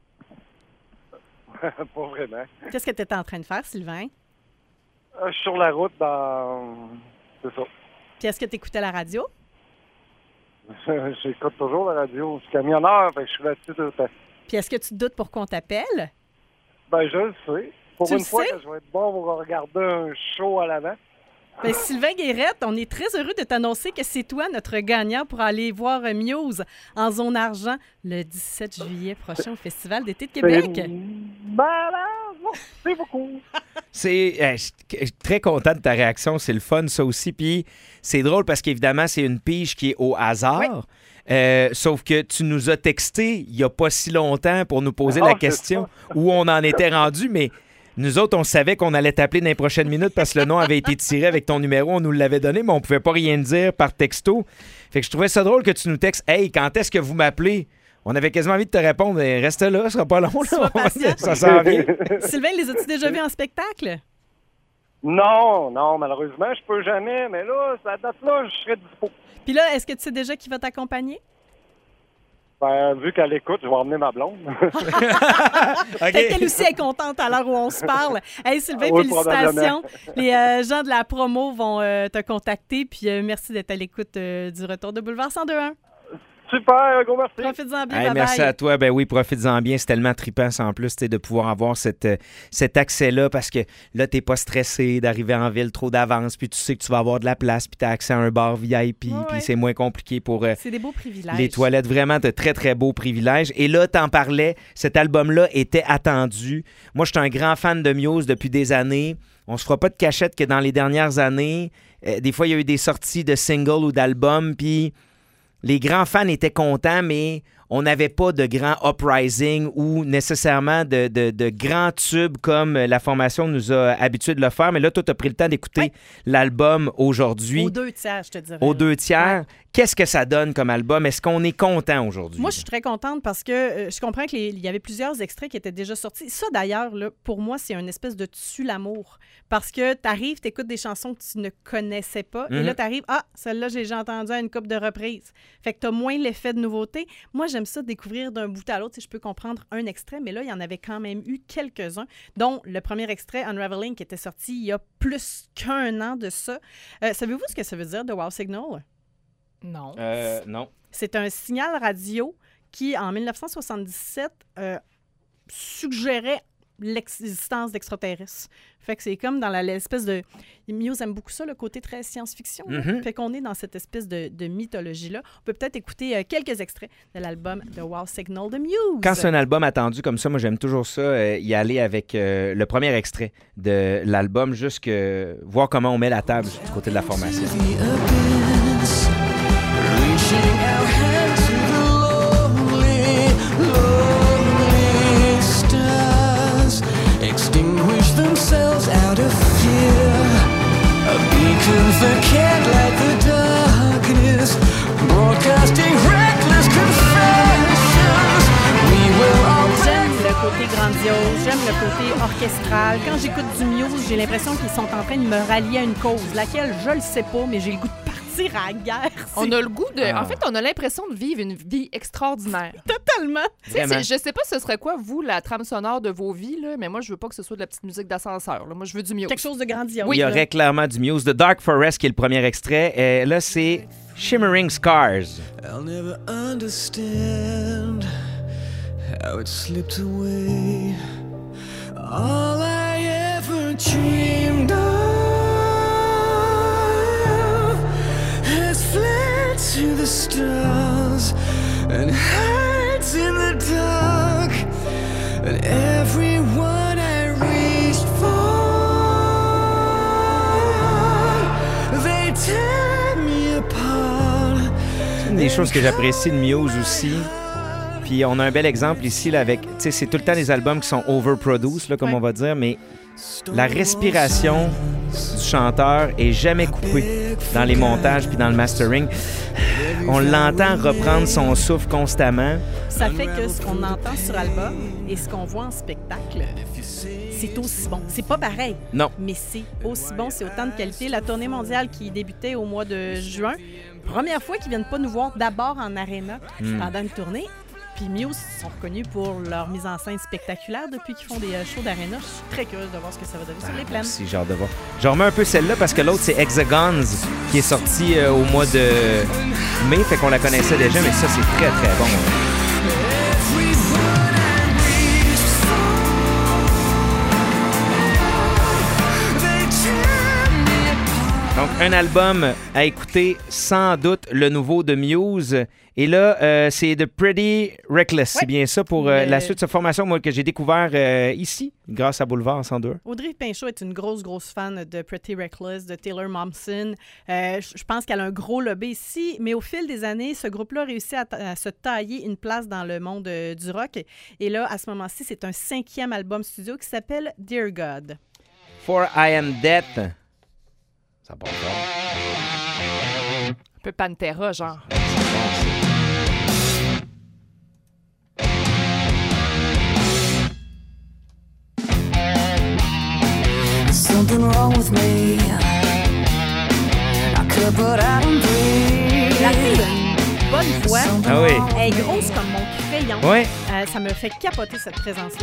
Pas vraiment. Qu'est-ce que tu étais en train de faire, Sylvain? Euh, Je suis sur la route dans... C'est ça. Puis est-ce que tu écoutais la radio? J'écoute toujours la radio. Je suis camionneur, fait que je suis là-dessus tout le temps. Puis est-ce que tu te doutes pour qu'on t'appelle? Ben, je le sais. Pour Tu une le fois sais? que je vais être bon pour regarder un show à l'avant. Ben, Sylvain Guérette, on est très heureux de t'annoncer que c'est toi notre gagnant pour aller voir euh, Muse en zone argent le dix-sept juillet prochain au Festival d'été de Québec. C'est malade! C'est beaucoup. C'est euh, je suis très content de ta réaction, c'est le fun ça aussi. Puis c'est drôle parce qu'évidemment c'est une pige qui est au hasard. Oui. Euh, sauf que tu nous as texté il y a pas si longtemps pour nous poser Ah, la c'est question où on en était rendu, mais nous autres on savait qu'on allait t'appeler dans les prochaines minutes parce que le nom avait été tiré avec ton numéro, on nous l'avait donné, mais on pouvait pas rien dire par texto. Fait que je trouvais ça drôle que tu nous textes, hey, quand est-ce que vous m'appelez? On avait quasiment envie de te répondre, mais reste là, ce sera pas long. Sois Là. patient. Ça s'en vient. Sylvain, les as-tu déjà vus en spectacle? Non, non, malheureusement, je peux jamais, mais là, à date là, je serais dispo. Puis là, est-ce que tu sais déjà qui va t'accompagner? Ben, vu qu'elle écoute, je vais emmener ma blonde. Fait qu'elle aussi est contente à l'heure où on se parle. Hey Sylvain, Oui, félicitations. Les euh, gens de la promo vont euh, te contacter. Puis euh, merci d'être à l'écoute euh, du retour de Boulevard cent deux point un. Super, gros merci. Profites-en bien, Hey, bye merci bye. à toi. Ben oui, profites-en bien. C'est tellement trippant, ça, en plus, de pouvoir avoir cette, euh, cet accès-là parce que là, t'es pas stressé d'arriver en ville trop d'avance, puis tu sais que tu vas avoir de la place, puis t'as accès à un bar V I P, Ouais, puis ouais. c'est moins compliqué pour euh, C'est des beaux privilèges. les toilettes. Vraiment de très, très beaux privilèges. Et là, t'en parlais, cet album-là était attendu. Moi, je suis un grand fan de Muse depuis des années. On se fera pas de cachette que dans les dernières années, euh, des fois, il y a eu des sorties de singles ou d'albums, puis les grands fans étaient contents, mais on n'avait pas de grands uprising ou nécessairement de, de, de grands tubes comme la formation nous a habitués de le faire. Mais là, toi, tu as pris le temps d'écouter Ouais. l'album aujourd'hui. Aux deux tiers, je te dirais. Aux deux tiers. Qu'est-ce que ça donne comme album? Est-ce qu'on est content aujourd'hui? Moi, je suis très contente parce que euh, je comprends qu'il y avait plusieurs extraits qui étaient déjà sortis. Ça, d'ailleurs, là, pour moi, c'est une espèce de tue l'amour. Parce que tu arrives, tu écoutes des chansons que tu ne connaissais pas, et Mhm. là, tu arrives, ah, celle-là, j'ai déjà entendu à une couple de reprises. Fait que tu as moins l'effet de nouveauté. Moi, j'aime ça découvrir d'un bout à l'autre. Si je peux comprendre un extrait, mais là, il y en avait quand même eu quelques-uns, dont le premier extrait, Unraveling, qui était sorti il y a plus qu'un an de ça. Euh, savez-vous ce que ça veut dire, The Wow Signal? Non. Euh, non. C'est un signal radio qui, en dix-neuf cent soixante-dix-sept, euh, suggérait l'existence d'extraterrestres. Fait que c'est comme dans la- l'espèce de... Muse aime beaucoup ça, le côté très science-fiction. là. Mhm. Fait qu'on est dans cette espèce de, de mythologie-là. On peut peut-être écouter euh, quelques extraits de l'album The Wow Signal de Muse. Quand c'est un album attendu comme ça, moi, j'aime toujours ça, euh, y aller avec euh, le premier extrait de l'album, juste que voir comment on met la table du côté de la formation. Reaching our hand to the lonely, lonely stars, extinguish themselves out of fear. A beacon that can't light the darkness, broadcasting reckless confessions. We will all J'aime le côté grandiose, j'aime le côté orchestral. Quand j'écoute du Muse, j'ai l'impression qu'ils sont en train de me rallier à une cause, laquelle je le sais pas, mais j'ai le goût de partir à la guerre. On C'est a le goût de. Ah. En fait, on a l'impression de vivre une vie extraordinaire. totalement. Tu sais, Vraiment. c'est- je sais pas ce serait quoi, vous, la trame sonore de vos vies, là, mais moi, je veux pas que ce soit de la petite musique d'ascenseur. là. Moi, je veux du mieux. Quelque chose de grandiose. Il y aurait clairement du Muse. The Dark Forest, qui est le premier extrait. Et là, c'est Shimmering Scars. I'll never understand how it slipped away. All I ever dreamed of has fled to the stars and hides in the dark. And everyone I reached for, they tear me apart. Une des choses que j'apprécie de Muse aussi. Puis on a un bel exemple ici là, avec, tu sais, c'est tout le temps des albums qui sont overproduced, là, comme Ouais. on va dire, mais la respiration du chanteur est jamais coupée dans les montages puis dans le mastering. On l'entend reprendre son souffle constamment. Ça fait que ce qu'on entend sur album et ce qu'on voit en spectacle, c'est aussi bon. C'est pas pareil, Non. mais c'est aussi bon, c'est autant de qualité. La tournée mondiale qui débutait au mois de juin, première fois qu'ils viennent pas nous voir d'abord en aréna pendant une tournée. Puis Muse sont reconnus pour leur mise en scène spectaculaire depuis qu'ils font des euh, shows d'aréna. Je suis très curieuse de voir ce que ça va donner sur les plaines. Si, j'ai hâte de voir. Je remets un peu celle-là parce que l'autre, c'est Hexagons, qui est sorti euh, au mois de mai, fait qu'on la connaissait déjà, mais ça, c'est très, très bon. Donc, un album à écouter, sans doute, le nouveau de Muse. Et là, euh, c'est The Pretty Reckless. C'est bien ça pour euh, Le- la suite de cette formation, moi, que j'ai découvert euh, ici, grâce à Boulevard cent deux. Audrey Pinchot est une grosse, grosse fan de Pretty Reckless, de Taylor Momsen. Euh, je je pense qu'elle a un gros lobby ici, mais au fil des années, ce groupe-là a réussi à, ta- à se tailler une place dans le monde euh, du rock. Et là, à ce moment-ci, c'est un cinquième album studio qui s'appelle Dear God. For I Am Dead. Ça part fort. Un peu Pantera, genre. La fille a une bonne voix. Ah oui. Elle est grosse comme mon crayon. Ouais. Euh, ça me fait capoter cette présence-là.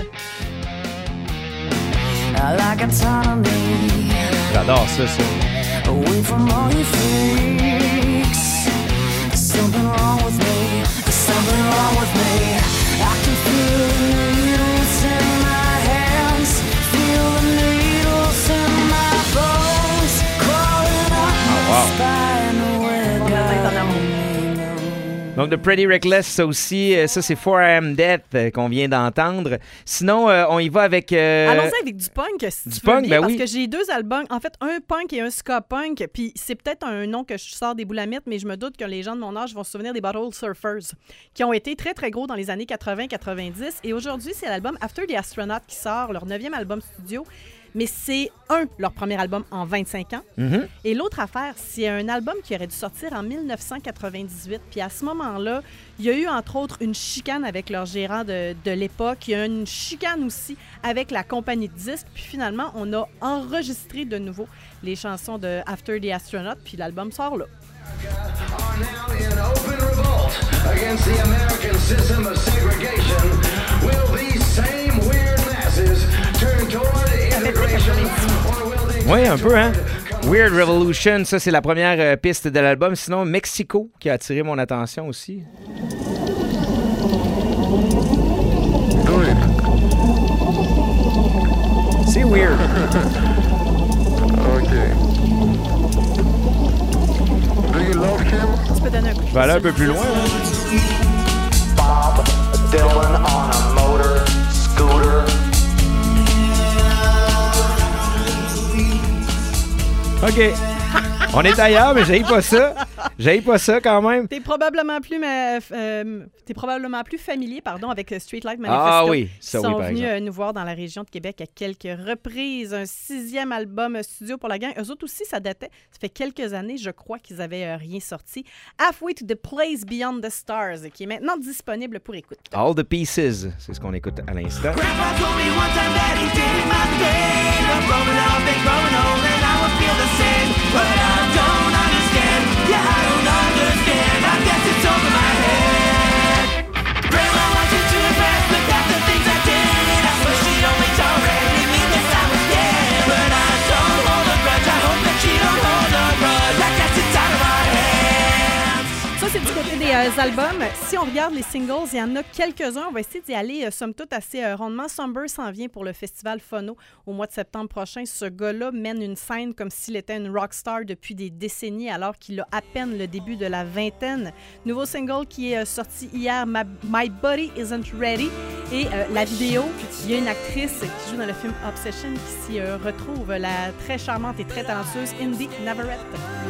J'adore ça, ça. Away from all your freaks. Something wrong with me. Something wrong with me. I can feel the needles in my hands. Feel the needles in my bones. Crawling up my spine. On a tête en amour. Donc, The Pretty Reckless, ça aussi, euh, ça c'est four a m Death euh, qu'on vient d'entendre. Sinon, euh, on y va avec... euh, Allons-y avec du punk, si du tu veux punk, bien, ben parce oui. que j'ai deux albums, en fait, un punk et un ska punk, puis c'est peut-être un nom que je sors des boulamites, mais je me doute que les gens de mon âge vont se souvenir des Bottle Surfers, qui ont été très, très gros dans les années quatre-vingts quatre-vingt-dix, et aujourd'hui, c'est l'album After the Astronaut qui sort, leur neuvième album studio, mais c'est un, leur premier album en vingt-cinq ans, Mhm. et l'autre affaire, c'est un album qui aurait dû sortir en dix-neuf cent quatre-vingt-dix-huit. Puis à ce moment-là, il y a eu entre autres une chicane avec leur gérant de, de l'époque. Il y a eu une chicane aussi avec la compagnie de disques. Puis finalement, on a enregistré de nouveau les chansons de After the Astronaut. Puis l'album sort là. Are now in open revolt against the American system of segregation. Will these same weird masses turn toward integration, or will they Oui, un peu, hein? Weird Revolution, ça, c'est la première euh, piste de l'album. Sinon, Mexico, qui a attiré mon attention aussi. C'est weird. Tu peux donner un coup de Je vais aller un peu plus loin. hein. Bob Dylan on a motor scooter. OK. On est ailleurs, mais j'haïs pas ça. J'haïs pas ça quand même. T'es probablement plus, ma- euh, t'es probablement plus familier pardon, avec euh, Streetlight Manifesto. Ah oui, ça Ils oui, sont par venus exemple. euh, nous voir dans la région de Québec à quelques reprises. Un sixième album studio pour la gang. Eux autres aussi, ça datait. Ça fait quelques années, je crois, qu'ils avaient euh, rien sorti. Halfway to the Place Beyond the Stars, qui est maintenant disponible pour écoute. All the Pieces, c'est ce qu'on écoute à l'instant. Grandpa told me one time that he did my thing. I'm growing up and growing old and I would feel the same. But I don't understand. Yeah, I don't understand. I guess it's over my head. Grandma wanted to impress, but that's the things I did. I swear she only tolerated me because I was dead. But I don't hold a grudge. I hope that she don't hold a grudge. I guess it's out of my hands. Ça, c'est du côté des euh, albums. Si on regarde les singles, il y en a quelques-uns. On va essayer d'y aller, euh, somme toute, assez euh, rondement. Somber s'en vient pour le festival Phono au mois de septembre prochain. Ce gars-là mène une scène comme s'il était une rockstar depuis des décennies, alors qu'il a à peine le début de la vingtaine. Nouveau single qui est euh, sorti hier, My, My Body Isn't Ready. Et euh, la vidéo, il y a une actrice qui joue dans le film Obsession qui s'y euh, retrouve, la très charmante et très talentueuse Indy Navarrete.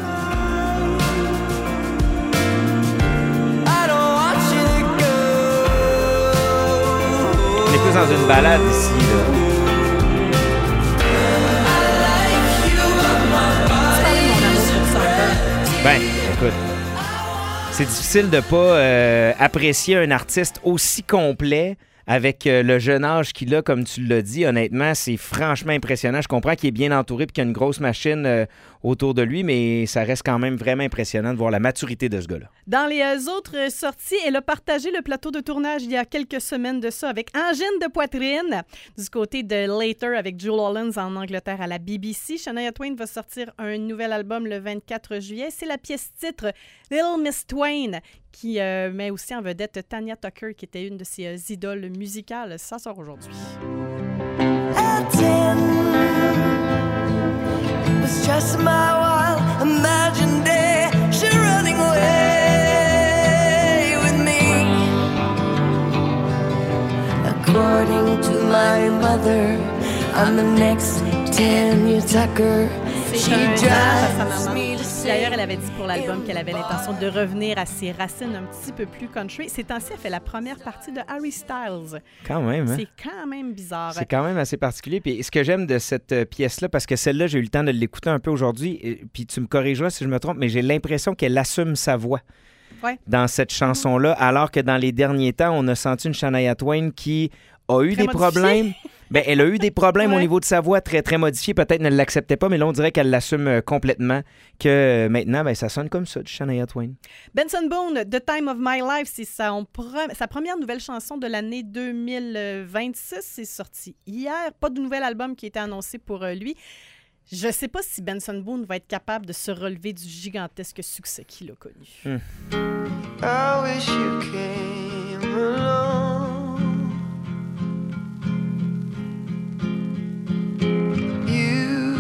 I don't want you to go. On est plus dans une balade ici, là. Ben, écoute, c'est difficile de pas euh, apprécier un artiste aussi complet avec euh, le jeune âge qu'il a, comme tu l'as dit. Honnêtement, c'est franchement impressionnant. Je comprends qu'il est bien entouré et qu'il y a une grosse machine euh, autour de lui, mais ça reste quand même vraiment impressionnant de voir la maturité de ce gars-là. Dans les euh, autres sorties, elle a partagé le plateau de tournage il y a quelques semaines de ça avec Angine de poitrine du côté de Later avec Jewel Hollins en Angleterre à la B B C. Shania Twain va sortir un nouvel album le vingt-quatre juillet. C'est la pièce titre Little Miss Twain qui euh, met aussi en vedette Tanya Tucker qui était une de ses euh, idoles musicales. Ça sort aujourd'hui. At ten, it was just my wild imagined day. She running away with me. According to my mother, I'm the next Tanya Tucker. C'est un hommage à sa maman. D'ailleurs, elle avait dit pour l'album qu'elle avait l'intention de revenir à ses racines un petit peu plus country. Ces temps-ci, elle fait la première partie de Harry Styles. Quand même, hein? C'est quand même bizarre. C'est quand même assez particulier. Puis ce que j'aime de cette euh, pièce-là, parce que celle-là, j'ai eu le temps de l'écouter un peu aujourd'hui, et, puis tu me corrigeras si je me trompe, mais j'ai l'impression qu'elle assume sa voix Ouais. dans cette chanson-là, alors que dans les derniers temps, on a senti une Shania Twain qui a eu Très des modifiée. problèmes. Ben, elle a eu des problèmes Ouais. au niveau de sa voix très, très modifiée. Peut-être ne l'acceptait pas, mais là, on dirait qu'elle l'assume euh, complètement. Que euh, maintenant, ben, ça sonne comme ça, du Shania Twain. Benson Boone, The Time of My Life, c'est sa, on pre- sa première nouvelle chanson de l'année deux mille vingt-six. C'est sorti hier. Pas de nouvel album qui a été annoncé pour euh, lui. Je ne sais pas si Benson Boone va être capable de se relever du gigantesque succès qu'il a connu. Mm. I wish you came along. You,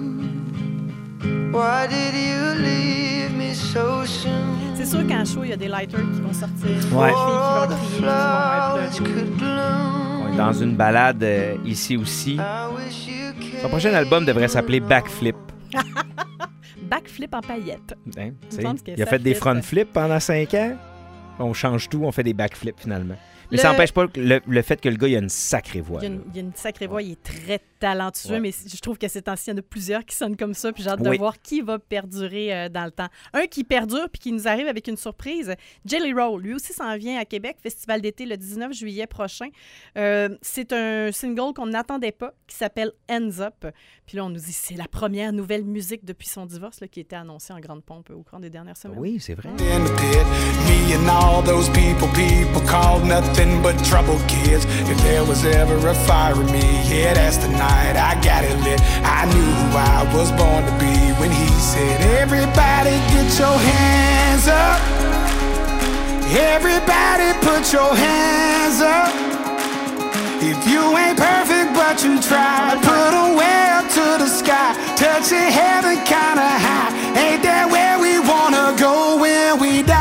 why did you leave me so soon? C'est sûr qu'en show, il y a des lighters qui vont sortir, Ouais. des filles qui vont The crier, qui vont flowers être pleurer. could bloom. On est dans une balade euh, ici aussi. I wish you came. Son prochain album devrait s'appeler Backflip. Backflip en paillettes. Hein, tu sais. semble que Il a ça fait des fit. front flips pendant cinq ans. On change tout, on fait des backflips finalement. Mais Le- ça n'empêche pas le, le fait que le gars, il a une sacrée voix. Il y, a là. une, il y a une sacrée voix, il est très talentueux, Ouais. mais je trouve que ces temps-ci, il y en a plusieurs qui sonnent comme ça, puis j'ai hâte Oui. de voir qui va perdurer euh, dans le temps. Un qui perdure, puis qui nous arrive avec une surprise, Jelly Roll. Lui aussi s'en vient à Québec, festival d'été le dix-neuf juillet prochain. Euh, c'est un single qu'on n'attendait pas, qui s'appelle Ends Up. Puis là, on nous dit c'est la première nouvelle musique depuis son divorce là, qui a été annoncée en grande pompe au cours des dernières semaines. Oui, c'est vrai. In the pit, me and all those people, people called nothing but trouble kids. If there was ever a fire in me, yeah, that's the night I got it lit. I knew who I was born to be when he said, everybody get your hands up. Everybody put your hands up. If you ain't perfect but you try, put a way up to the sky, touching heaven kinda high. Ain't that where we wanna go when we die?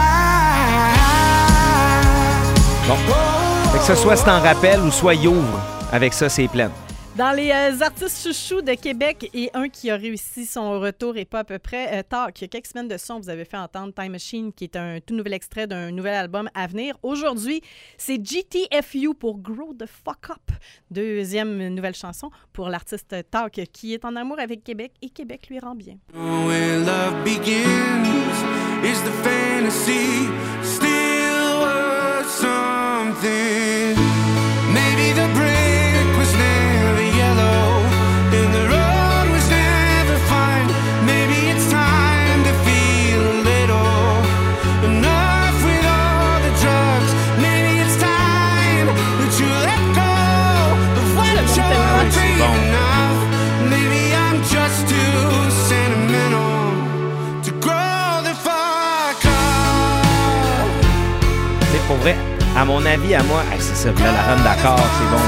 Bon. Fait que ce soit c'est en rappel ou soit il ouvre. Avec ça, c'est plein. Dans les euh, artistes chouchous de Québec et un qui a réussi son retour et pas à peu près, euh, Talk. Il y a quelques semaines de ça, on vous avait fait entendre Time Machine, qui est un tout nouvel extrait d'un nouvel album à venir. Aujourd'hui, c'est G T F U pour Grow the Fuck Up. Deuxième nouvelle chanson pour l'artiste Talk, qui est en amour avec Québec et Québec lui rend bien. Where love begins is the fantasy still worth something. Maybe the brick was never yellow and the road was never fine. Maybe it's time to feel a little enough with all the drugs. Maybe it's time that you let go of what you're dreaming of. Maybe I'm just too sentimental to grow the fuck up. C'est pour vrai. À mon avis, à moi, ah, c'est ça, là, la run d'accord, c'est bon.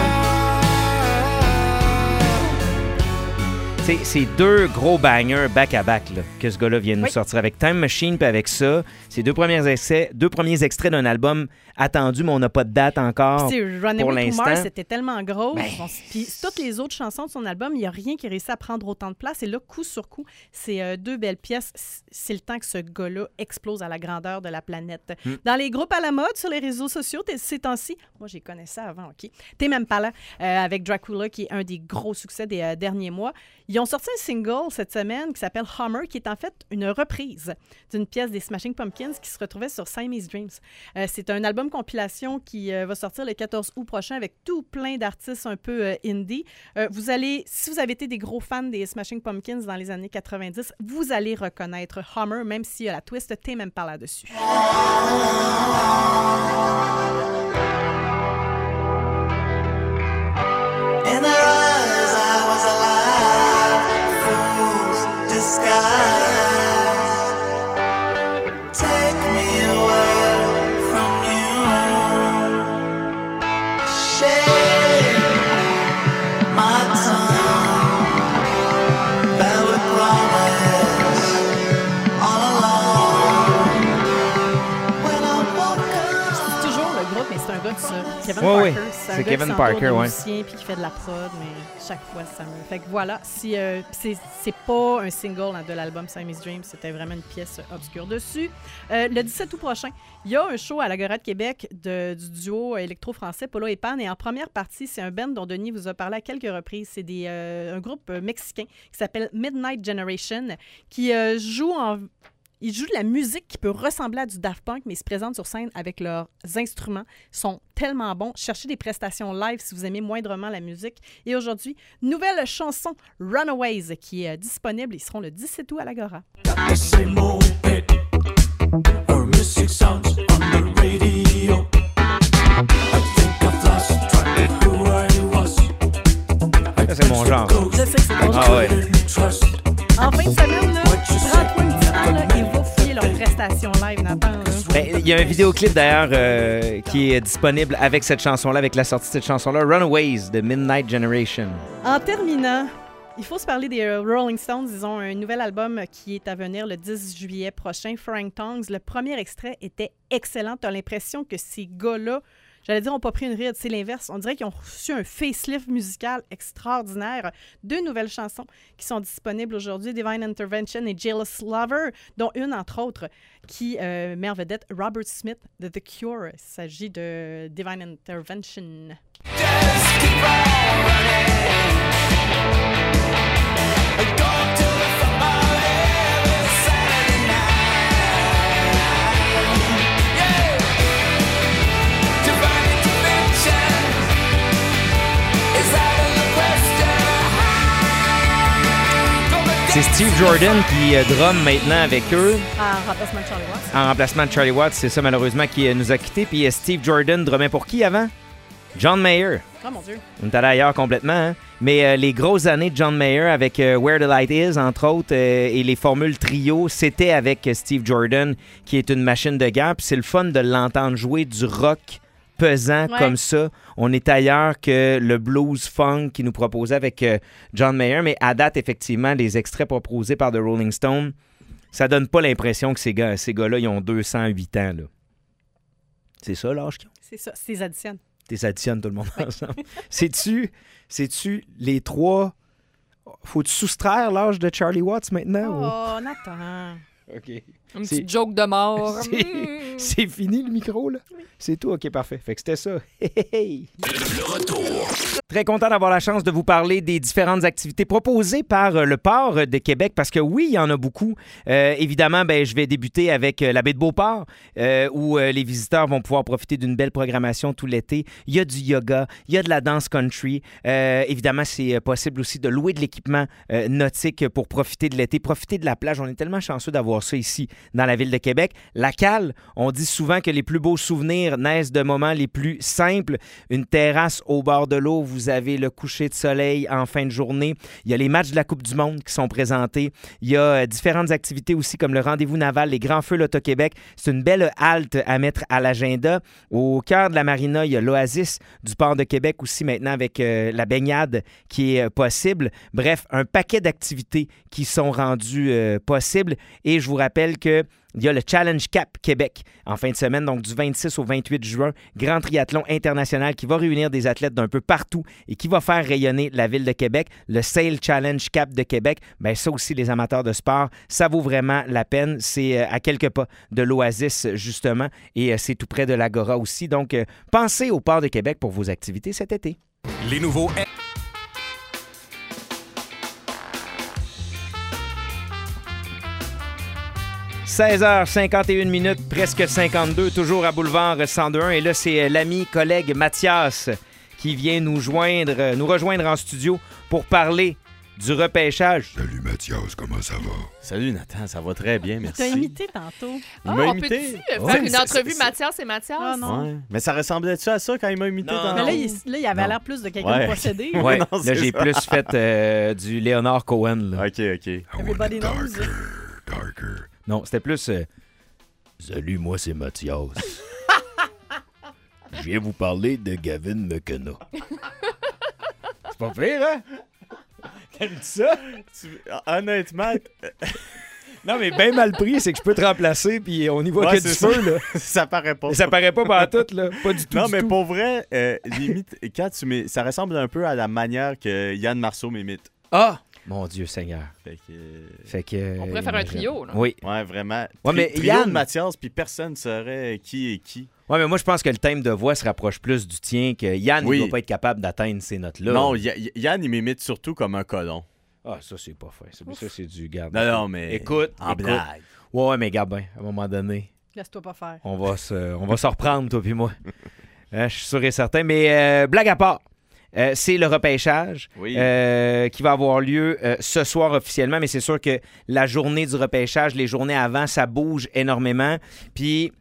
C'est, c'est deux gros bangers back-à-back là, que ce gars-là vient de nous Oui. sortir avec Time Machine puis avec ça. C'est deux premiers extraits, deux premiers extraits d'un album attendu, mais on n'a pas de date encore. C'est Runaway pour to l'instant. Mars, c'était tellement gros. Ben. On s- Puis toutes les autres chansons de son album, il n'y a rien qui réussit à prendre autant de place. Et là, coup sur coup, c'est euh, deux belles pièces. C- C'est le temps que ce gars-là explose à la grandeur de la planète. Hmm. Dans les groupes à la mode, sur les réseaux sociaux, t'es- ces temps-ci, moi, j'ai connais ça avant, OK? T'es même pas là, euh, avec Dracula, qui est un des gros succès des euh, derniers mois. Ils ont sorti un single cette semaine qui s'appelle Hummer, qui est en fait une reprise d'une pièce des Smashing Pumpkins qui se retrouvait sur Siamese Dreams. Euh, c'est un album compilation qui euh, va sortir le quatorze août prochain avec tout plein d'artistes un peu euh, indie. Euh, vous allez, si vous avez été des gros fans des Smashing Pumpkins dans les années quatre-vingt-dix, vous allez reconnaître Hummer, même s'il y a la twist, t'es même pas là-dessus. In their eyes, I was alive, fool's disguise. Take me away from you. Share my tongue that would promise all along. When I woke up. C'est toujours le groupe, mais c'est un gars de ça. Kevin Ouais, Parker. ouais. C'est un C'est gars Kevin qui s'entoure Parker, de ouais. musiciens puis qui fait de la prod, mais chaque fois, ça me... Fait que voilà, si, euh, c'est, c'est pas un single hein, de l'album Siamese Dream, c'était vraiment une pièce obscure dessus. Euh, le dix-sept août prochain, il y a un show à l'Agora de Québec de, du duo électro-français Polo et Pan, et en première partie, c'est un band dont Denis vous a parlé à quelques reprises. C'est des, euh, un groupe mexicain qui s'appelle Midnight Generation, qui euh, joue en... Ils jouent de la musique qui peut ressembler à du Daft Punk, mais ils se présentent sur scène avec leurs instruments. Ils sont tellement bons. Cherchez des prestations live si vous aimez moindrement la musique. Et aujourd'hui, nouvelle chanson Runaways qui est euh, disponible. Ils seront le dix-sept août à l'Agora. Ça, c'est mon genre. Je sais que c'est ton Ah ouais. En fin de semaine, là, prends-toi une petite heure, là, et va fouiller leurs prestations live, Nathan. là. Ben, il y a un vidéoclip d'ailleurs euh, qui est disponible avec cette chanson-là, avec la sortie de cette chanson-là, Runaways de Midnight Generation. En terminant, il faut se parler des euh, Rolling Stones. Ils ont un nouvel album qui est à venir le dix juillet prochain, Frank Tongues. Le premier extrait était excellent. Tu as l'impression que ces gars-là, j'allais dire, n'ont pas pris une ride. C'est l'inverse. On dirait qu'ils ont reçu un facelift musical extraordinaire. Deux nouvelles chansons qui sont disponibles aujourd'hui, Divine Intervention et Jealous Lover, dont une, entre autres, qui euh, met en vedette Robert Smith de The Cure. Il s'agit de Divine Intervention. C'est Steve Jordan qui euh, drum maintenant avec eux. En remplacement de Charlie Watts. En remplacement de Charlie Watts, c'est ça malheureusement qui euh, nous a quittés. Puis euh, Steve Jordan drummait pour qui avant? John Mayer. Oh mon Dieu. On est allé ailleurs complètement, hein? Mais euh, les grosses années de John Mayer avec euh, Where the Light Is, entre autres, euh, et les formules trio, c'était avec euh, Steve Jordan, qui est une machine de guerre. Puis c'est le fun de l'entendre jouer du rock pesant Ouais. comme ça. On est ailleurs que le blues funk qu'il nous proposait avec euh, John Mayer. Mais à date, effectivement, les extraits proposés par The Rolling Stone, ça donne pas l'impression que ces, gars, ces gars-là, ils ont deux cent huit ans. Là. C'est ça l'âge qu'ils ont? C'est ça, c'est les additionnes. T'es additionnes tout le monde ensemble. C'est-tu, c'est-tu les trois... Faut-tu soustraire l'âge de Charlie Watts maintenant? Oh, Nathan. Ou... OK. Une C'est- petite joke de mort. C'est, Mm. c'est fini le micro, là? C'est tout? OK, parfait. Fait que c'était ça. Hey, hey, hey. Le retour. Très content d'avoir la chance de vous parler des différentes activités proposées par euh, le port de Québec, parce que oui, il y en a beaucoup. Euh, évidemment, ben, je vais débuter avec euh, la baie de Beauport, euh, où euh, les visiteurs vont pouvoir profiter d'une belle programmation tout l'été. Il y a du yoga, il y a de la danse country. Euh, évidemment, c'est euh, possible aussi de louer de l'équipement euh, nautique pour profiter de l'été, profiter de la plage. On est tellement chanceux d'avoir ça ici dans la ville de Québec. La cale, on dit souvent que les plus beaux souvenirs naissent de moments les plus simples. Une terrasse au bord de l'eau, vous avez le coucher de soleil en fin de journée. Il y a les matchs de la Coupe du monde qui sont présentés. Il y a euh, différentes activités aussi comme le rendez-vous naval, les Grands Feux Loto-Québec. C'est une belle halte à mettre à l'agenda. Au cœur de la marina, il y a l'Oasis du port de Québec aussi maintenant avec euh, la baignade qui est euh, possible. Bref, un paquet d'activités qui sont rendues euh, possibles. Et je vous rappelle que il y a le Challenge Cap Québec en fin de semaine, donc du vingt-six au vingt-huit juin. Grand triathlon international qui va réunir des athlètes d'un peu partout et qui va faire rayonner la ville de Québec. Le Sail Challenge Cap de Québec, bien ça aussi, les amateurs de sport, ça vaut vraiment la peine. C'est euh, à quelques pas de l'Oasis, justement, et euh, c'est tout près de l'Agora aussi. Donc, euh, pensez au port de Québec pour vos activités cet été. Les nouveaux seize heures cinquante et une minutes, presque cinquante-deux, toujours à Boulevard cent deux un. Et là, c'est l'ami collègue Mathias qui vient nous joindre, nous rejoindre en studio pour parler du repêchage. Salut Mathias, comment ça va? Salut Nathan, ça va très bien, merci. T'as imité tantôt. Il Ah, m'a on imité. peut-tu euh, faire Ouais, une mais c'est- entrevue c'est- Mathias et Mathias? Ah non. Ouais. Mais ça ressemblait-tu à ça quand il m'a imité Non. tantôt? Mais là, il, là, il avait Non. l'air plus de quelqu'un Ouais. de possédé. Ouais, Non, là, c'est j'ai ça. plus fait euh, du Léonard Cohen. Là. OK, OK. I want Everybody it knows. darker, darker. Non, c'était plus... euh, Salut, moi, c'est Mathias. Je viens vous parler de Gavin McKenna. C'est pas pire, hein? T'aimes ça? Tu- Honnêtement, Non, mais bien mal pris, c'est que je peux te remplacer, puis on y voit Ouais, que du c'est feu, là. ça paraît pas. Mais ça paraît pas pantoute, là. Pas du tout, Non, du mais tout. pour vrai, euh, limite, quand tu mets, ça ressemble un peu à la manière que Yann Marceau m'imite. Ah! Mon Dieu Seigneur. Fait que... Fait que... On pourrait faire un trio, là. Oui. Ouais, vraiment. Ouais, Tri- mais trio Yann- de Mathias, puis personne ne saurait qui est qui. Ouais, mais moi, je pense que le thème de voix se rapproche plus du tien, que Yann, Oui. il doit pas être capable d'atteindre ces notes-là. Non, Y- Y- Yann, il m'imite surtout comme un colon. Ah, ça, c'est pas fin. Ça, ça, c'est du garde. Non, non, mais... Écoute, En écoute. blague. Ouais, mais regarde bien, à un moment donné, Laisse-toi pas faire. on va se, on va se reprendre, toi puis moi. Hein, je suis sûr et certain. Mais euh, blague à part, euh, c'est le repêchage Oui. euh, qui va avoir lieu euh, ce soir officiellement, mais c'est sûr que la journée du repêchage, les journées avant, ça bouge énormément. Puis